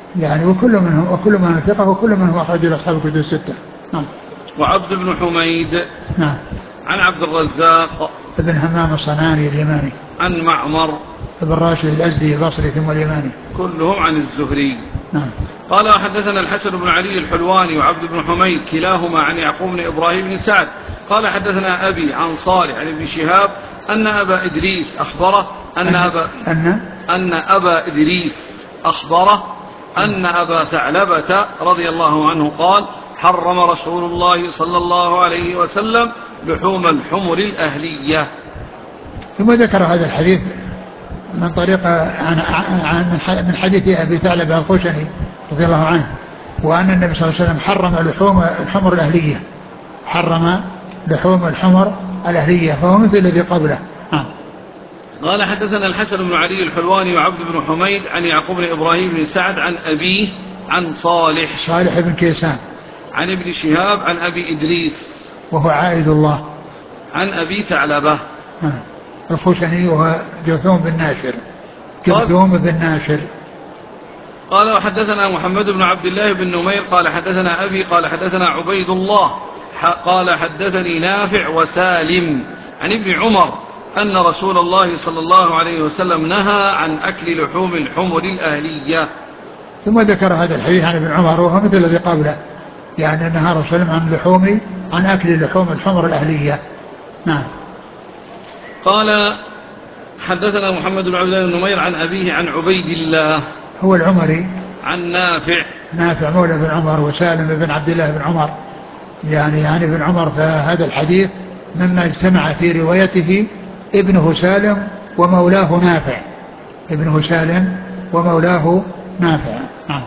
يعني وكل منهم وكل من ثقة وكل من هو أخرج أصحاب الكتب الستة. نعم. وعبد بن حميد نعم. عن عبد الرزاق ابن همام الصنعاني اليماني عن معمر ابن راشد الأزدي البصري ثم اليماني كلهم عن الزهري. نعم. قال حدثنا الحسن بن علي الحلواني وعبد بن حميد كلاهما عن يعقوب بن إبراهيم بن سعد قال حدثنا أبي عن صالح عن ابن شهاب أن أبا إدريس أخبره أن أبا, أن أن أبا إدريس أخبره أن أبا ثعلبة رضي الله عنه قال حرم رسول الله صلى الله عليه وسلم لحوم الحمر الأهلية. ثم ذكر هذا الحديث من طريق عن, عن من حديث أبي ثعلبة الخشني رضي الله عنه وأن النبي صلى الله عليه وسلم حرم لحوم الحمر الأهلية حرم لحوم الحمر الأهلية فهو مثل الذي قبله. آه. قال حدثنا الحسن بن علي الحلواني وعبد بن حميد عن يعقوب بن إبراهيم بن سعد عن أبيه عن صالح صالح بن كيسان عن ابن شهاب عن أبي إدريس وهو عائد الله عن أبي ثعلبة آه. الخشني وهو جرثوم بن ناشر جرثوم بن ناشر. قال وحدثنا محمد بن عبد الله بن نمير قال حدثنا أبي قال حدثنا عبيد الله قال حدثني نافع وسالم عن ابن عمر أن رسول الله صلى الله عليه وسلم نهى عن أكل لحوم الحمر الأهلية. ثم ذكر هذا الحديث عن ابن عمر وهو مثل الذي قبله يعني نهى رسول الله عن لحوم عن أكل لحوم الحمر الأهلية. نعم. قال حدثنا محمد بن عبد الله بن نمير عن أبيه عن عبيد الله هو العمري عن نافع نافع مولى بن عمر وسالم بن عبد الله بن عمر يعني يعني ابن عمر. فهذا الحديث مما اجتمع في روايته ابنه سالم ومولاه نافع ابنه سالم ومولاه نافع. نعم.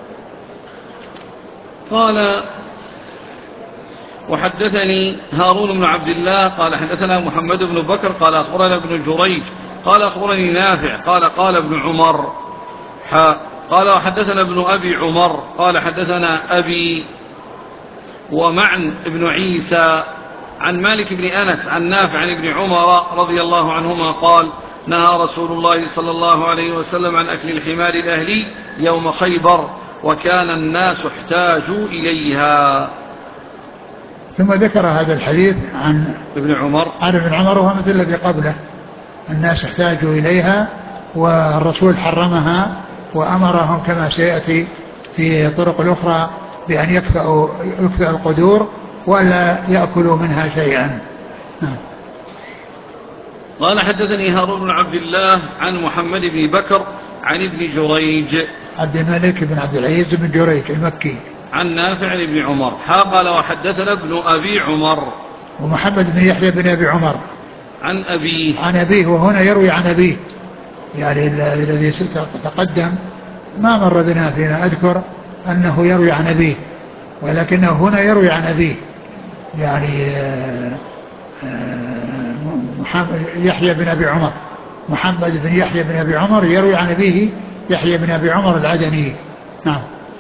قال وحدثني هارون بن عبد الله قال حدثنا محمد بن بكر قال أخبرنا ابن جريج قال أخبرني نافع قال قال ابن عمر قال وحدثنا ابن أبي عمر قال حدثنا أبي ومعن ابن عيسى عن مالك بن أنس عن نافع عن ابن عمر رضي الله عنهما قال نهى رسول الله صلى الله عليه وسلم عن أكل الحمار الأهلي يوم خيبر وكان الناس احتاجوا إليها. ثم ذكر هذا الحديث عن ابن عمر عن ابن عمر وهو مثل الذي قبله الناس احتاجوا إليها والرسول حرمها وأمرهم كما سيأتي في طرق الأخرى بأن يكفأوا يكفأ القدور ولا يأكلوا منها شيئا. قال حدثني هارون بن عبد الله عن محمد بن بكر عن ابن جريج عبد الملك بن عبد العزيز بن جريج المكي عن نافع عن ابن عمر قال وحدثنا ابن أبي عمر ومحمد بن يحيى بن أبي عمر عن أبيه عن أبيه وهنا يروي عن أبيه يعني الذي تقدم ما مر بنا فيما أذكر أنه يروي عن أبيه ولكنه هنا يروي عن أبيه يعني يحيى بن أبي عمر محمد بن يحيى بن أبي عمر يروي عن أبيه يحيى بن أبي عمر العدني. نعم.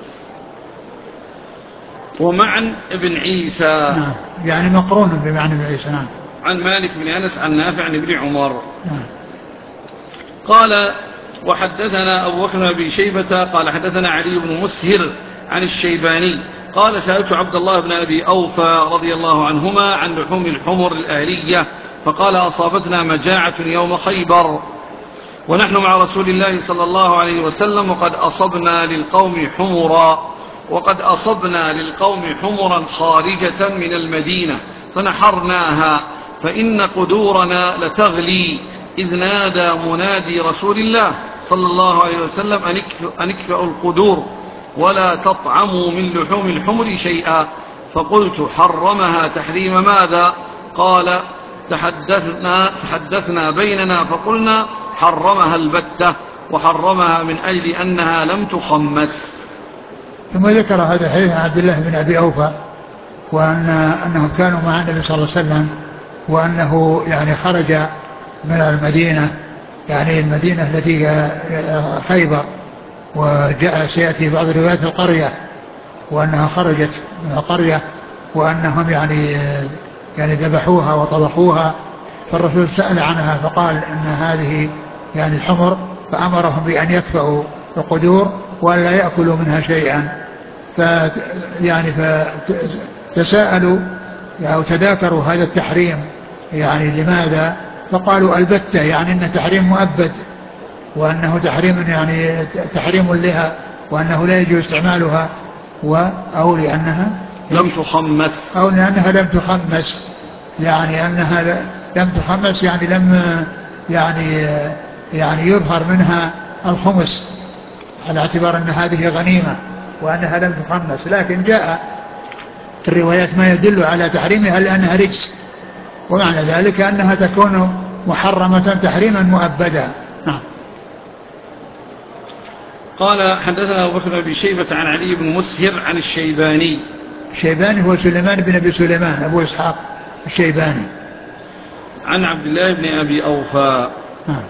ومعن ابن عيسى نعم يعني مقرون بمعنى ابن عيسى. نعم. عن مالك بن أنس عن نافع عن ابن عمر. نعم. قال وحدثنا أبو بكر بن شيبة قال حدثنا علي بن مسهر عن الشيباني قال سألت عبد الله بن أبي أوفى رضي الله عنهما عن لحوم الحمر الأهلية فقال أصابتنا مجاعة يوم خيبر ونحن مع رسول الله صلى الله عليه وسلم وقد أصبنا للقوم حمرا وقد أصبنا للقوم حمرا خارجة من المدينة فنحرناها فإن قدورنا لتغلي إذ نادى منادي رسول الله صلى الله عليه وسلم أن اكفأوا القدور ولا تطعموا من لحوم الحمر شيئا فقلت حرمها تحريم ماذا؟ قال تحدثنا, تحدثنا بيننا فقلنا حرمها البتة وحرمها من أجل أنها لم تخمس. ثم ذكر هذا الحديث عن عبد الله بن أبي أوفى وأن أنهم كانوا مع النبي صلى الله عليه وسلم وأنه يعني خرج من المدينة يعني المدينة التي خيبر وجاء سيأتي بعض روايات القرية وأنها خرجت من القرية وأنهم يعني يعني ذبحوها وطبخوها فالرسول سأل عنها فقال أن هذه يعني الحمر فأمرهم بأن يكفأوا القدور وأن لا يأكلوا منها شيئا. ف يعني فتساءلوا أو تذاكروا هذا التحريم يعني لماذا؟ فقالوا البتة، يعني أنه تحريم مؤبد، وأنه تحريم يعني تحريم لها، وأنه لا يجوز استعمالها، أو لأنها لم تخمس أو لأنها لم تخمس، يعني أنها لم تخمس يعني لم يعني يعني يظهر منها الخمس، على اعتبار أن هذه غنيمة وأنها لم تخمس. لكن جاء الروايات ما يدل على تحريمها لأنها رجس، ومعنى ذلك أنها تكون محرمة تحريما مؤبدا. نعم. قال حدثنا أبو بكر بن أبي شيبة عن علي بن مسهر عن الشيباني. الشيباني هو سليمان بن أبي سليمان أبو إسحاق الشيباني. عن عبد الله بن أبي أوفى. نعم.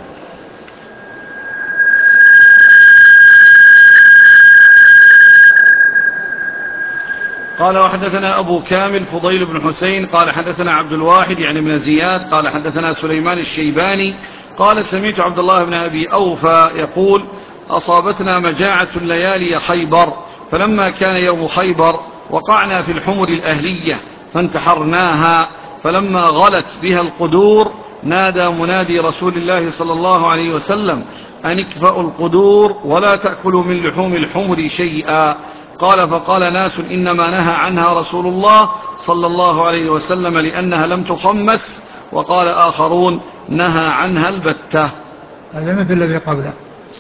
قال وحدثنا أبو كامل فضيل بن حسين قال حدثنا عبد الواحد يعني بن زياد قال حدثنا سليمان الشيباني قال سمعت عبد الله بن أبي أوفى يقول أصابتنا مجاعة ليالي خيبر، فلما كان يوم خيبر وقعنا في الحمر الأهلية فانتحرناها، فلما غلت بها القدور نادى منادي رسول الله صلى الله عليه وسلم أن اكفأوا القدور ولا تأكلوا من لحوم الحمر شيئا. قال فقال ناس إنما نهى عنها رسول الله صلى الله عليه وسلم لأنها لم تخمس، وقال آخرون نهى عنها البتة. هذا مثل الذي قبله.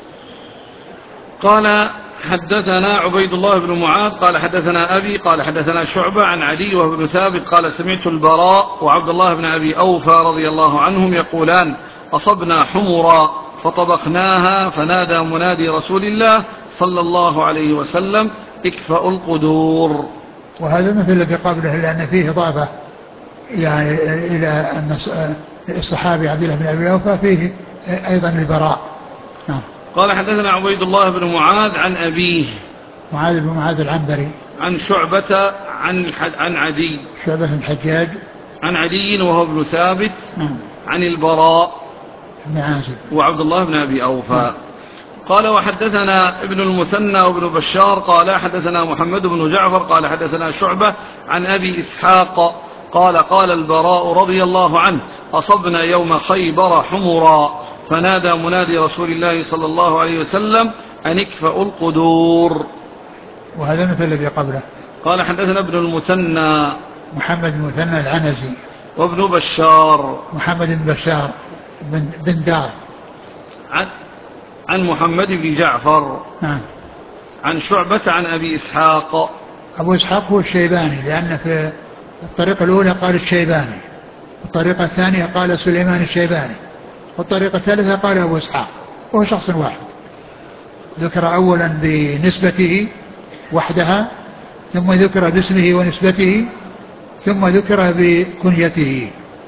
قال حدثنا عبيد الله بن معاذ قال حدثنا أبي قال حدثنا شعبة عن علي وهو بن ثابت قال سمعت البراء وعبد الله بن أبي أوفى رضي الله عنهم يقولان أصبنا حمرا فطبخناها فنادى منادي رسول الله صلى الله عليه وسلم اكفأوا القدور. وهذا مثل الذي قبله لأن فيه إضافة يعني إلى أن الصحابي عبد الله بن أبي أوفى فيه أيضا البراء. نعم. قال حدثنا عبيد الله بن معاذ عن أبيه معاذ بن معاذ العنبري عن شعبة عن عن عدي شعبة بن الحجاج عن عدي وهو ابن ثابت نعم. عن البراء بن عازب وعبد الله بن أبي أوفى. نعم. قال وحدثنا ابن المثنى وابن بشار قال حدثنا محمد بن جعفر قال حدثنا شعبة عن أبي إسحاق قال قال البراء رضي الله عنه أصبنا يوم خيبر حمرا فنادى منادي رسول الله صلى الله عليه وسلم أن اكفأوا القدور. وهذا مثل الذي قبله. قال حدثنا ابن المثنى محمد بن المثنى العنزي وابن بشار محمد بن بشار بن, بن دار عن, عن محمد بن جعفر نعم. عن شعبة عن أبي إسحاق. أبو إسحاق هو الشيباني لأن في الطريقة الأولى قال الشيباني، الطريقة الثانية قال سليمان الشيباني، والطريقة الثالثة قال أبو إسحاق، وهو شخص واحد ذكر أولا بنسبته وحدها، ثم ذكر باسمه ونسبته، ثم ذكر بكنيته،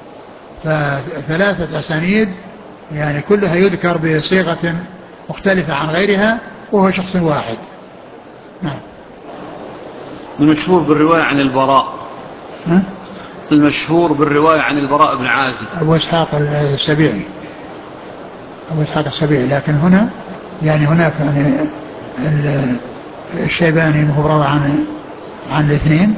فثلاثة أسانيد يعني كلها يذكر بصيغة مختلفة عن غيرها وهو شخص واحد. نعم. المشهور بالرواية عن البراء ها؟ المشهور بالرواية عن البراء بن عازب أبو إسحاق السبيعي أبو إسحاق السبيعي لكن هنا يعني هناك يعني الشيباني هو روى عن عن الاثنين،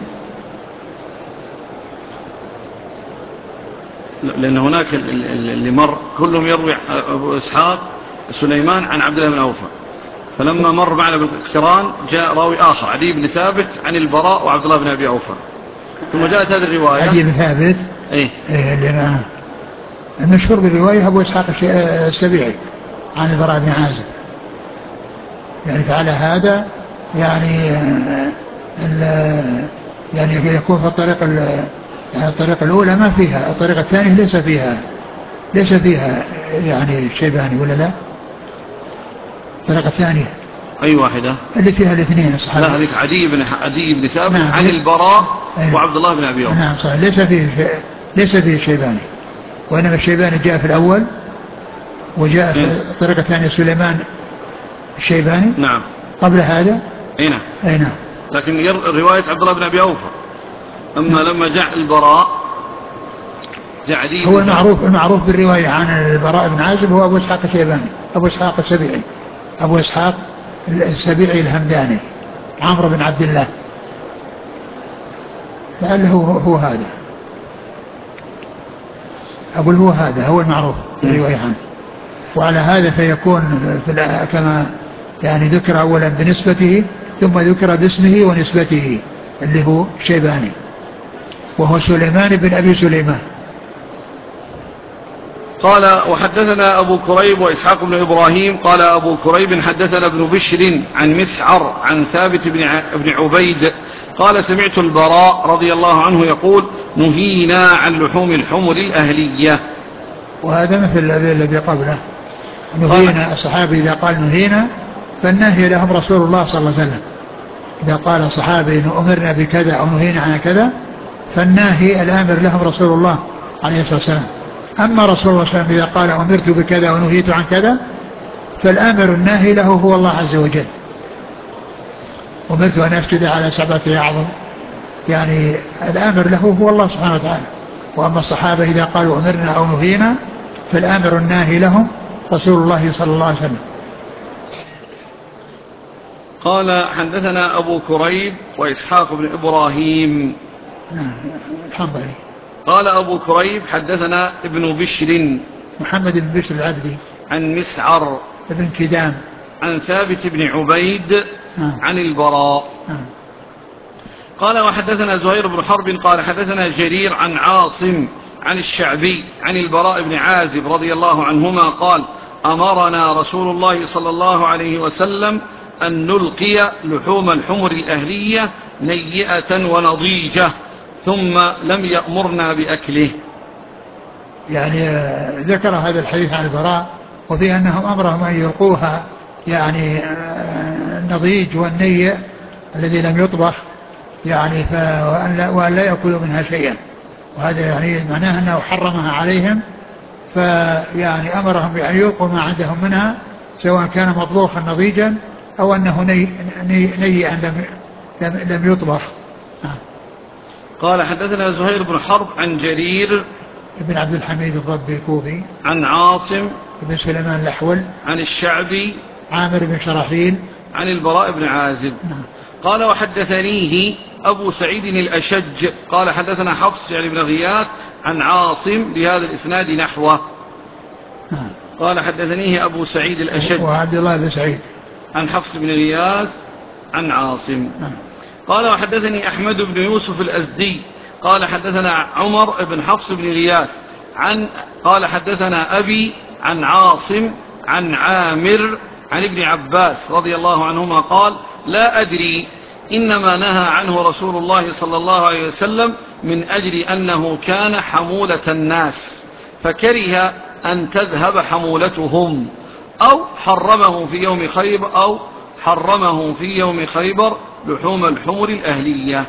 لأن هناك اللي مر كلهم يروي أبو إسحاق سليمان عن عبد الله بن أوفى، فلما مر معنا بالاقتران جاء راوي آخر عدي بن ثابت عن البراء وعبد الله بن أبي أوفى، ثم جاءت هذه الرواية عدي بن ثابت إيه؟ إيه اللي المشهور بالرواية أبو إسحاق السبيعي عن البراء بن عازب، يعني فعلى هذا يعني يعني يكون في الطريقة يعني الطريقة الأولى ما فيها، الطريقة الثانية ليس فيها ليس فيها يعني الشيباني ولا لا؟ الطريقة الثانية أي واحدة اللي فيها الاثنين الصحابة. لا هذيك عدي بن عدي بن ثابت نعم. عن البراء أيه. وعبد الله بن أبي أوفى. نعم صحيح، ليس فيه ليس فيه الشيباني، وإنما الشيباني جاء في الأول، وجاء في الطريقة الثانية سليمان الشيباني نعم قبل هذا أي نعم أي نعم، لكن رواية عبد الله بن أبي أوفى أما نعم. لما جاء البراء جاء عدي هو المعروف المعروف بالرواية عن البراء بن عازب هو أبو إسحاق الشيباني أبو إسحاق السبيعي أبو إسحاق السبيعي الهمداني عمرو بن عبد الله، لعله هو, هو هذا أقول هو هذا هو المعروف في الرواية عنه. وعلى هذا فيكون كما يعني ذكر أولا بنسبته ثم ذكر باسمه ونسبته اللي هو الشيباني، وهو سليمان بن أبي سليمان. قال وحدثنا أبو كريب وإسحاق بن إبراهيم قال أبو كريب حدثنا ابن بشر عن مسعر عن ثابت بن عبيد قال سمعت البراء رضي الله عنه يقول نهينا عن لحوم الحمر الأهلية. وهذا مثل الذي قبله، نهينا الصحابي إذا قال نهينا فالنهي لهم رسول الله صلى الله عليه وسلم. إذا قال الصحابي أمرنا بكذا أو نهينا عن كذا فالناهي الآمر لهم رسول الله عليه الصلاة والسلام. أما رسول الله صلى الله عليه وسلم إذا قال أمرت بكذا ونهيت عن كذا فالآمر الناهي له هو الله عز وجل. أمرت أن أسجد على سبعة أعظم، يعني الآمر له هو الله سبحانه وتعالى. وأما الصحابة إذا قالوا أمرنا أو نهينا فالآمر الناهي لهم رسول الله صلى الله عليه وسلم. قال حدثنا أبو كريب وإسحاق بن إبراهيم الحنظلي. قال أبو كريب حدثنا ابن بشر محمد بن بشر العبدي عن مسعر ابن كدام عن ثابت بن عبيد آه. عن البراء آه. قال وحدثنا زهير بن حرب قال حدثنا جرير عن عاصم عن الشعبي عن البراء بن عازب رضي الله عنهما قال أمرنا رسول الله صلى الله عليه وسلم أن نلقي لحوم الحمر الأهلية نيئة ونضيجة ثم لم يأمرنا بأكله. يعني ذكر هذا الحديث عن البراء وفي أنهم أمرهم أن يلقوها يعني النضيج والنيء الذي لم يطبخ يعني وأن لا يأكلوا منها شيئا، وهذا يعني معناه أنه حرمها عليهم، فيعني أمرهم بأن يلقوا ما عندهم منها سواء كان مطبوخا نضيجا أو أنه نيئا ني ني لم, لم, لم يطبخ. قال حدثنا زهير بن حرب عن جرير ابن عبد الحميد الضبي الكوفي عن عاصم بن سليمان الأحول عن الشعبي عامر بن شراحيل عن البراء بن عازب. نعم. قال وحدثنيه أبو سعيد الأشج قال حدثنا حفص يعني بن غياث عن عاصم بهذا الإسناد نحوه. نعم. قال حدثنيه أبو سعيد الأشج وعبد الله بن سعيد عن حفص بن غياث عن عاصم. نعم. قال وحدثني أحمد بن يوسف الأزدي قال حدثنا عمر بن حفص بن غياث عن قال حدثنا أبي عن عاصم عن عامر عن ابن عباس رضي الله عنهما قال لا أدري إنما نهى عنه رسول الله صلى الله عليه وسلم من أجل أنه كان حمولة الناس فكره أن تذهب حمولتهم أو حرمه في يوم خيبر أو حرمه في يوم خيبر لحوم الحمر الأهلية.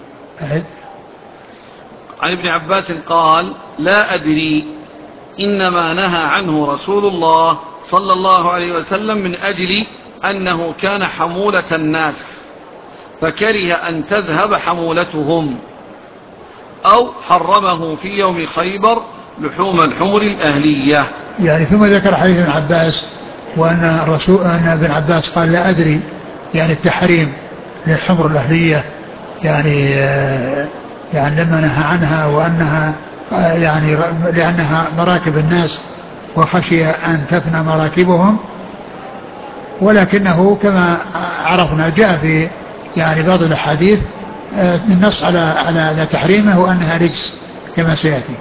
عن ابن عباس قال لا أدري إنما نهى عنه رسول الله صلى الله عليه وسلم من أجل أنه كان حمولة الناس فكره أن تذهب حمولتهم أو حرمه في يوم خيبر لحوم الحمر الأهلية. يعني ثم ذكر حديث ابن عباس وأن الرسول أن ابن عباس قال لا أدري يعني التحريم للحمر الأهلية يعني يعني لما نهى عنها وأنها يعني لأنها مراكب الناس وخشي أن تفنى مراكبهم، ولكنه كما عرفنا جاء في يعني بعض الأحاديث النص على على تحريمه وأنها رجس كما سيأتي.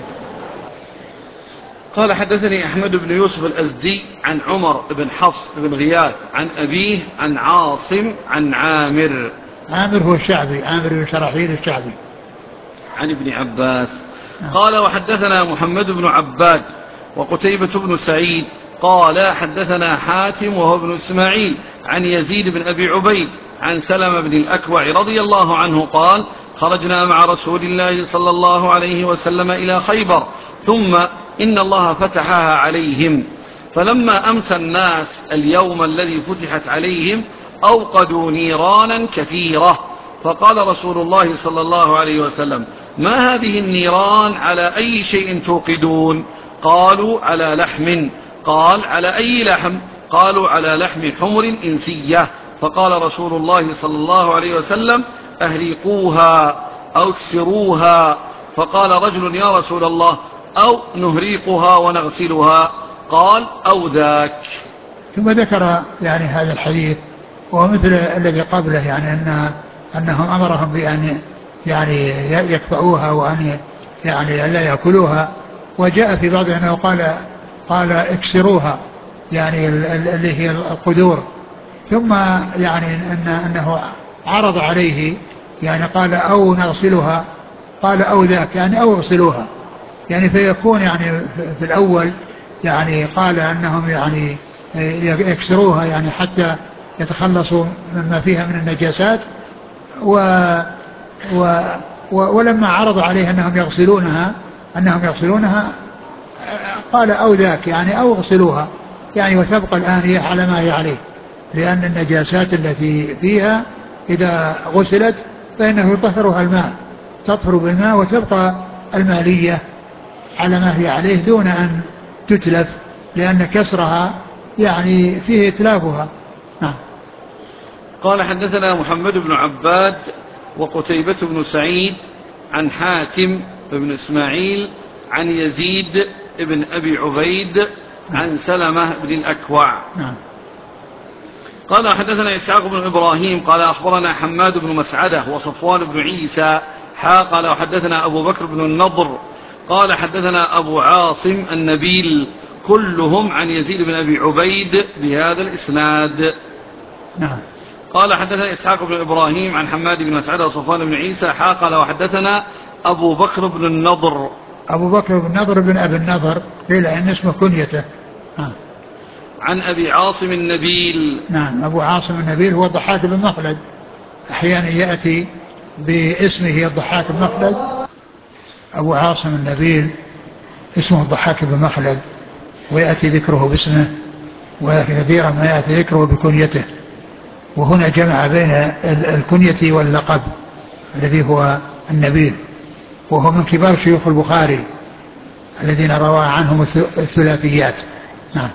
قال حدثني أحمد بن يوسف الأزدي عن عمر بن حفص بن غياث عن أبيه عن عاصم عن عامر. عامر هو الشعبي، عامر بن شراحيل الشعبي عن ابن عباس. قال وحدثنا محمد بن عباد وقتيبة بن سعيد قال حدثنا حاتم وهو ابن إسماعيل عن يزيد بن أبي عبيد عن سلمة بن الأكوع رضي الله عنه قال خرجنا مع رسول الله صلى الله عليه وسلم إلى خيبر ثم إن الله فتحها عليهم فلما أمسى الناس اليوم الذي فتحت عليهم أوقدوا نيرانا كثيرة فقال رسول الله صلى الله عليه وسلم ما هذه النيران على أي شيء توقدون؟ قالوا على لحم. قال على أي لحم؟ قالوا على لحم حمر إنسية فقال رسول الله صلى الله عليه وسلم: أهريقوها أو اكسروها. فقال رجل: يا رسول الله، أو نهريقها ونغسلها؟ قال: أو ذاك. ثم ذكر يعني هذا الحديث ومثل الذي قبله، يعني أن أنهم أمرهم بأن يعني يكفؤوها وأن يعني لا يأكلوها. وجاء في بعض أنه قال قال اكسروها، يعني اللي هي القدور. ثم يعني أن أنه عرض عليه، يعني قال: أو نغسلها؟ قال: أو ذاك، يعني أو اغسلوها. يعني فيكون يعني في الأول يعني قال أنهم يعني يكسروها يعني حتى يتخلصوا مما فيها من النجاسات، و و ولما عرض عليه أنهم يغسلونها أنهم يغسلونها قال: أو ذاك، يعني أو اغسلوها، يعني وتبقى الآنية على ما هي عليه، لأن النجاسات التي فيها إذا غسلت فإنه يطهرها الماء، تطهر بالماء وتبقى المالية على ما هي عليه دون أن تتلف، لأن كسرها يعني فيه إتلافها. نعم. قال: حدثنا محمد بن عباد وقتيبة بن سعيد عن حاتم بن إسماعيل عن يزيد بن أبي عبيد عن سلمة بن الأكوع. نعم. قال: حدثنا إسحاق بن إبراهيم قال: أخبرنا حماد بن مسعدة وصفوان بن عيسى حا قال: وحدثنا أبو بكر بن النضر قال: حدثنا أبو عاصم النبيل كلهم عن يزيد بن أبي عبيد بهذا الإسناد. نعم. قال: حدثنا إسحاق بن إبراهيم عن حماد بن مسعدة وصفوان بن عيسى حا قال: وحدثنا أبو بكر بن النضر. أبو بكر بن النضر بن أبي النضر قيل إن اسمه كنيته. نعم. عن أبي عاصم النبيل. نعم. أبو عاصم النبيل هو الضحاك بن مخلد، أحيانا يأتي باسمه الضحاك بن مخلد. أبو عاصم النبيل اسمه الضحاك بن مخلد، ويأتي ذكره باسمه، وكثيرا ما يأتي ذكره بكنيته. وهنا جمع بين الكنية واللقب الذي هو النبيل، وهو من كبار شيوخ البخاري الذين روى عنهم الثلاثيات. نعم.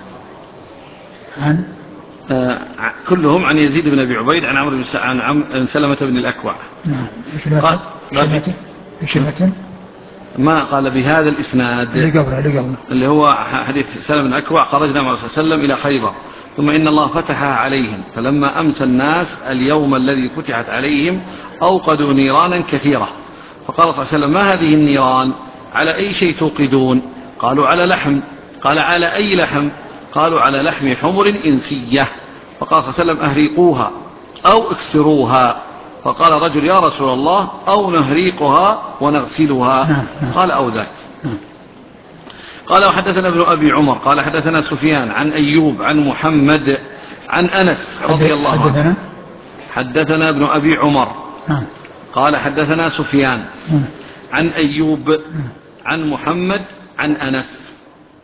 عن آه كلهم عن يزيد بن أبي عبيد عن عمرو بن عن عن سلمة بن الأكوع. نعم. قال شمة شمة ما قال بهذا الإسناد اللي قبله اللي قبله اللي هو حديث سلمة بن الأكوع: خرجنا مع الرسول صلى الله عليه وسلم إلى خيبر، ثم إن الله فتحها عليهم، فلما أمسى الناس اليوم الذي فتحت عليهم أوقدوا نيرانا كثيرة، فقال صلى الله عليه وسلم: ما هذه النيران؟ على أي شيء توقدون؟ قالوا: على لحم. قال: على أي لحم؟ قالوا: على لحم حمر إنسية. فقال صلى الله عليه وسلم: أهريقوها أو اكسروها. فقال رجل: يا رسول الله، أو نهريقها ونغسلها؟ قال: أو ذاك. قال: وحدثنا ابن أبي عمر قال: حدثنا سفيان عن أيوب عن محمد عن أنس رضي الله عنه. حدثنا حدثنا ابن أبي عمر قال: حدثنا سفيان عن أيوب عن محمد عن أنس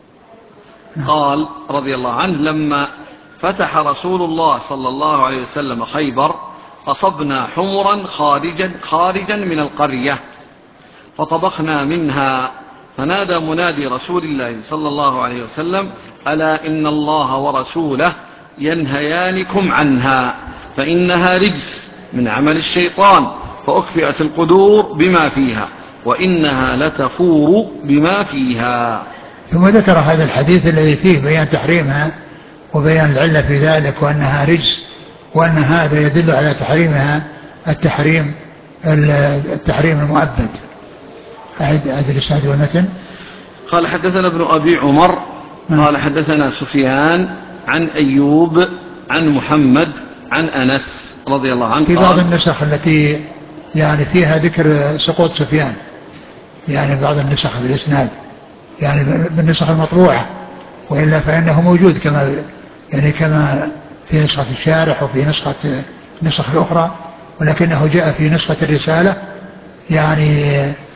قال رضي الله عنه: لما فتح رسول الله صلى الله عليه وسلم خيبر أصبنا حمرا خارجا, خارجا من القرية فطبخنا منها، فنادى منادي رسول الله صلى الله عليه وسلم: ألا إن الله ورسوله ينهيانكم عنها، فإنها رجس من عمل الشيطان، فأكفئت القدور بما فيها، وإنها لتفور بما فيها. ثم ذكر هذا الحديث الذي فيه بيان تحريمها وبيان العلة في ذلك، وأنها رجس، وأن هذا يدل على تحريمها التحريم التحريم المؤبد. أعد أعد الإسناد والمتن. قال: حدثنا ابن أبي عمر قال: حدثنا سفيان عن أيوب عن محمد عن أنس رضي الله عنه. في بعض النسخ التي يعني فيها ذكر سقوط سفيان، يعني بعض النسخ بالإسناد يعني بالنسخ المطبوعة، وإلا فإنه موجود كما يعني كما في نسخة الشارح وفي نسخة النسخ الأخرى، ولكنه جاء في نسخة الرسالة يعني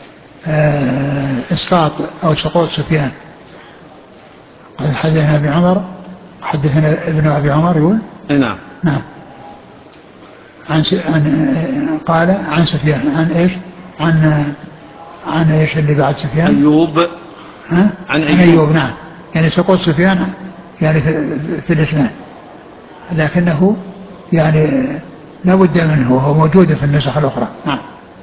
آه إسقاط أو سقوط سفيان. قال: حدثنا ابن عمر حدثنا ابن أبي عمر يقول نعم نعم عن, عن قال عن سفيان عن إيش عن عن إيش اللي بعد سفيان؟ أيوب. ها؟ عن أيوب. أيوب. أيوب نعم، يعني سقوط سفيان يعني في, في الإسناد، لكنه يعني لا بد منه، وهو موجود في النسخ الأخرى. نعم.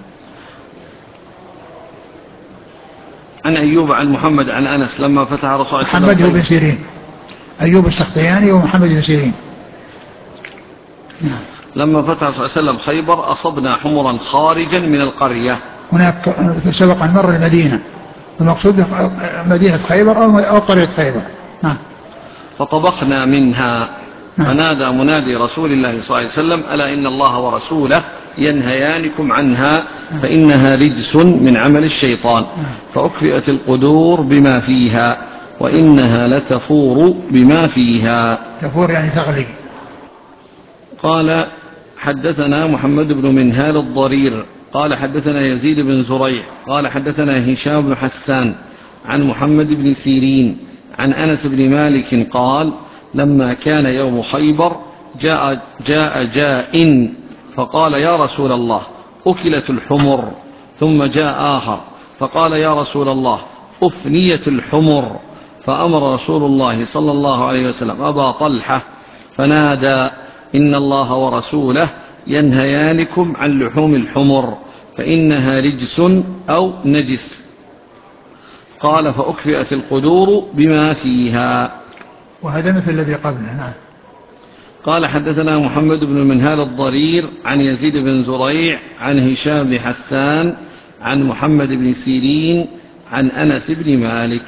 عن أيوب عن محمد عن أنس لما فتح رسول الله محمد بن سيرين، أيوب السختياني ومحمد بن سيرين. نعم. لما فتح رسول الله صلى الله عليه وسلم خيبر أصبنا حمرا خارجا من القرية. هناك سبق أن مر المدينة، المقصود مدينة خيبر أو قرية خيبر. نعم. فطبخنا منها. نعم. فنادى منادي رسول الله صلى الله عليه وسلم ألا إن الله ورسوله ينهيانكم عنها فإنها رجس من عمل الشيطان. فأكفئت القدور بما فيها وإنها لتفور بما فيها. تفور يعني تغلي. قال حدثنا محمد بن منهال الضرير قال حدثنا يزيد بن زريع قال حدثنا هشام بن حسان عن محمد بن سيرين عن أنس بن مالك قال لما كان يوم خيبر جاء, جاء جاء فقال يا رسول الله أكلت الحمر. ثم جاء آخر فقال يا رسول الله أفنيت الحمر. فأمر رسول الله صلى الله عليه وسلم أبا طلحة فنادى إن الله ورسوله ينهيانكم عن لحوم الحمر فإنها رجس أو نجس. قال فأكفئت القدور بما فيها. وهذا مثل الذي قبله. نعم. قال حدثنا محمد بن منهال الضرير عن يزيد بن زريع عن هشام بن حسان عن محمد بن سيرين عن أنس بن مالك.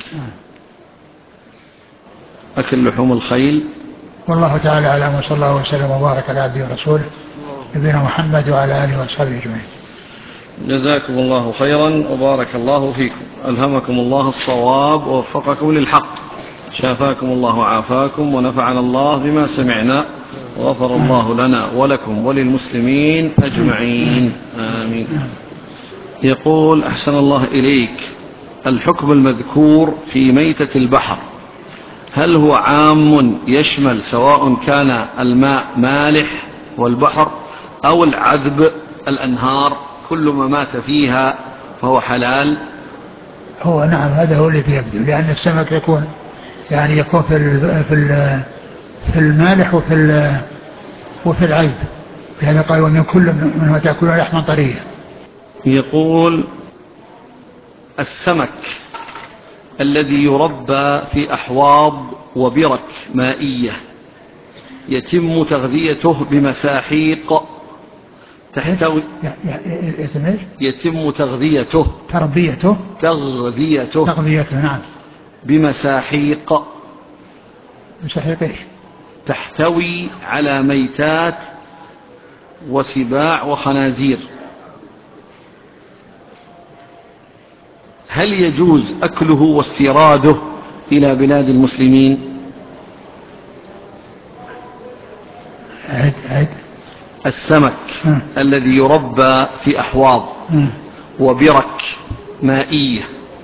أكل لحوم الخيل. والله تعالى أعلم، وصلى الله وسلم وبارك على عبده ورسوله نبينا محمد وعلى آله وصحبه أجمعين. جزاكم الله خيرا وبارك الله فيكم، ألهمكم الله الصواب ووفقكم للحق، شافاكم الله وعافاكم ونفعنا الله بما سمعنا، وغفر الله لنا ولكم وللمسلمين أجمعين، آمين. يقول أحسن الله إليك، الحكم المذكور في ميتة البحر هل هو عام يشمل سواء كان الماء مالح والبحر أو العذب الأنهار، كل ما مات فيها فهو حلال؟ هو نعم، هذا هو الذي يبدو، لأن السمك يكون يعني يكون في في في المالح وفي وفي العذب، لهذا قال ومن كل منه تأكلون لحما طريا. يقول السمك الذي يربى في أحواض وبرك مائية يتم تغذيته بمساحيق تحتوي يتم تغذيته تربيته تغذيته تغذيته نعم بمساحيق مساحيق ايش؟ تحتوي على ميتات وسباع وخنازير، هل يجوز أكله واستيراده إلى بلاد المسلمين؟ عد عد السمك م. الذي يربى في أحواض م. وبرك مائية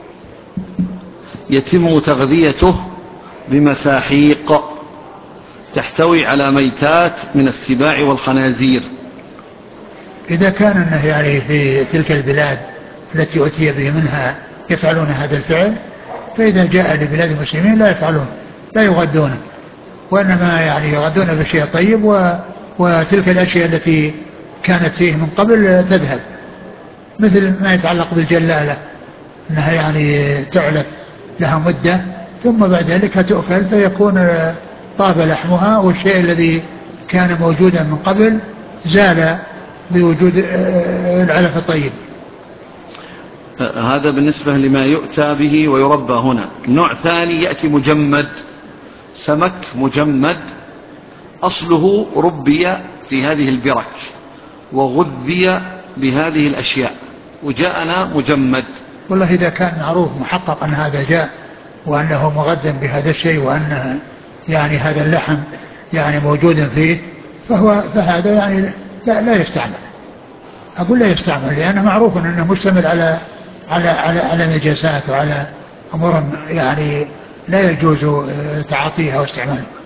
يتم تغذيته بمساحيق تحتوي على ميتات من السباع والخنازير، إذا كان أنه يعني في تلك البلاد التي أتي به منها يفعلون هذا الفعل، فإذا جاء لبلاد المسلمين لا يفعلون، لا يغذونه، وإنما يعني يغذون بالشيء الطيب، و... وتلك الأشياء التي كانت فيه من قبل تذهب، مثل ما يتعلق بالجلالة أنها يعني تعلف لها مدة ثم بعد ذلك تؤكل فيكون طاب لحمها، والشيء الذي كان موجودا من قبل زال بوجود العلف الطيب. هذا بالنسبة لما يؤتى به ويربى هنا. نوع ثاني يأتي مجمد، سمك مجمد أصله ربي في هذه البرك وغذي بهذه الأشياء وجاءنا مجمد. والله إذا كان معروف محقق أن هذا جاء وأنه مغذى بهذا الشيء وأن يعني هذا اللحم يعني موجود فيه، فهو فهذا يعني لا, لا يستعمل، أقول لا يستعمل، لأنه معروف أنه مشتمل على على على على نجاسات وعلى أمور يعني لا يجوز تعاطيها واستعمالها.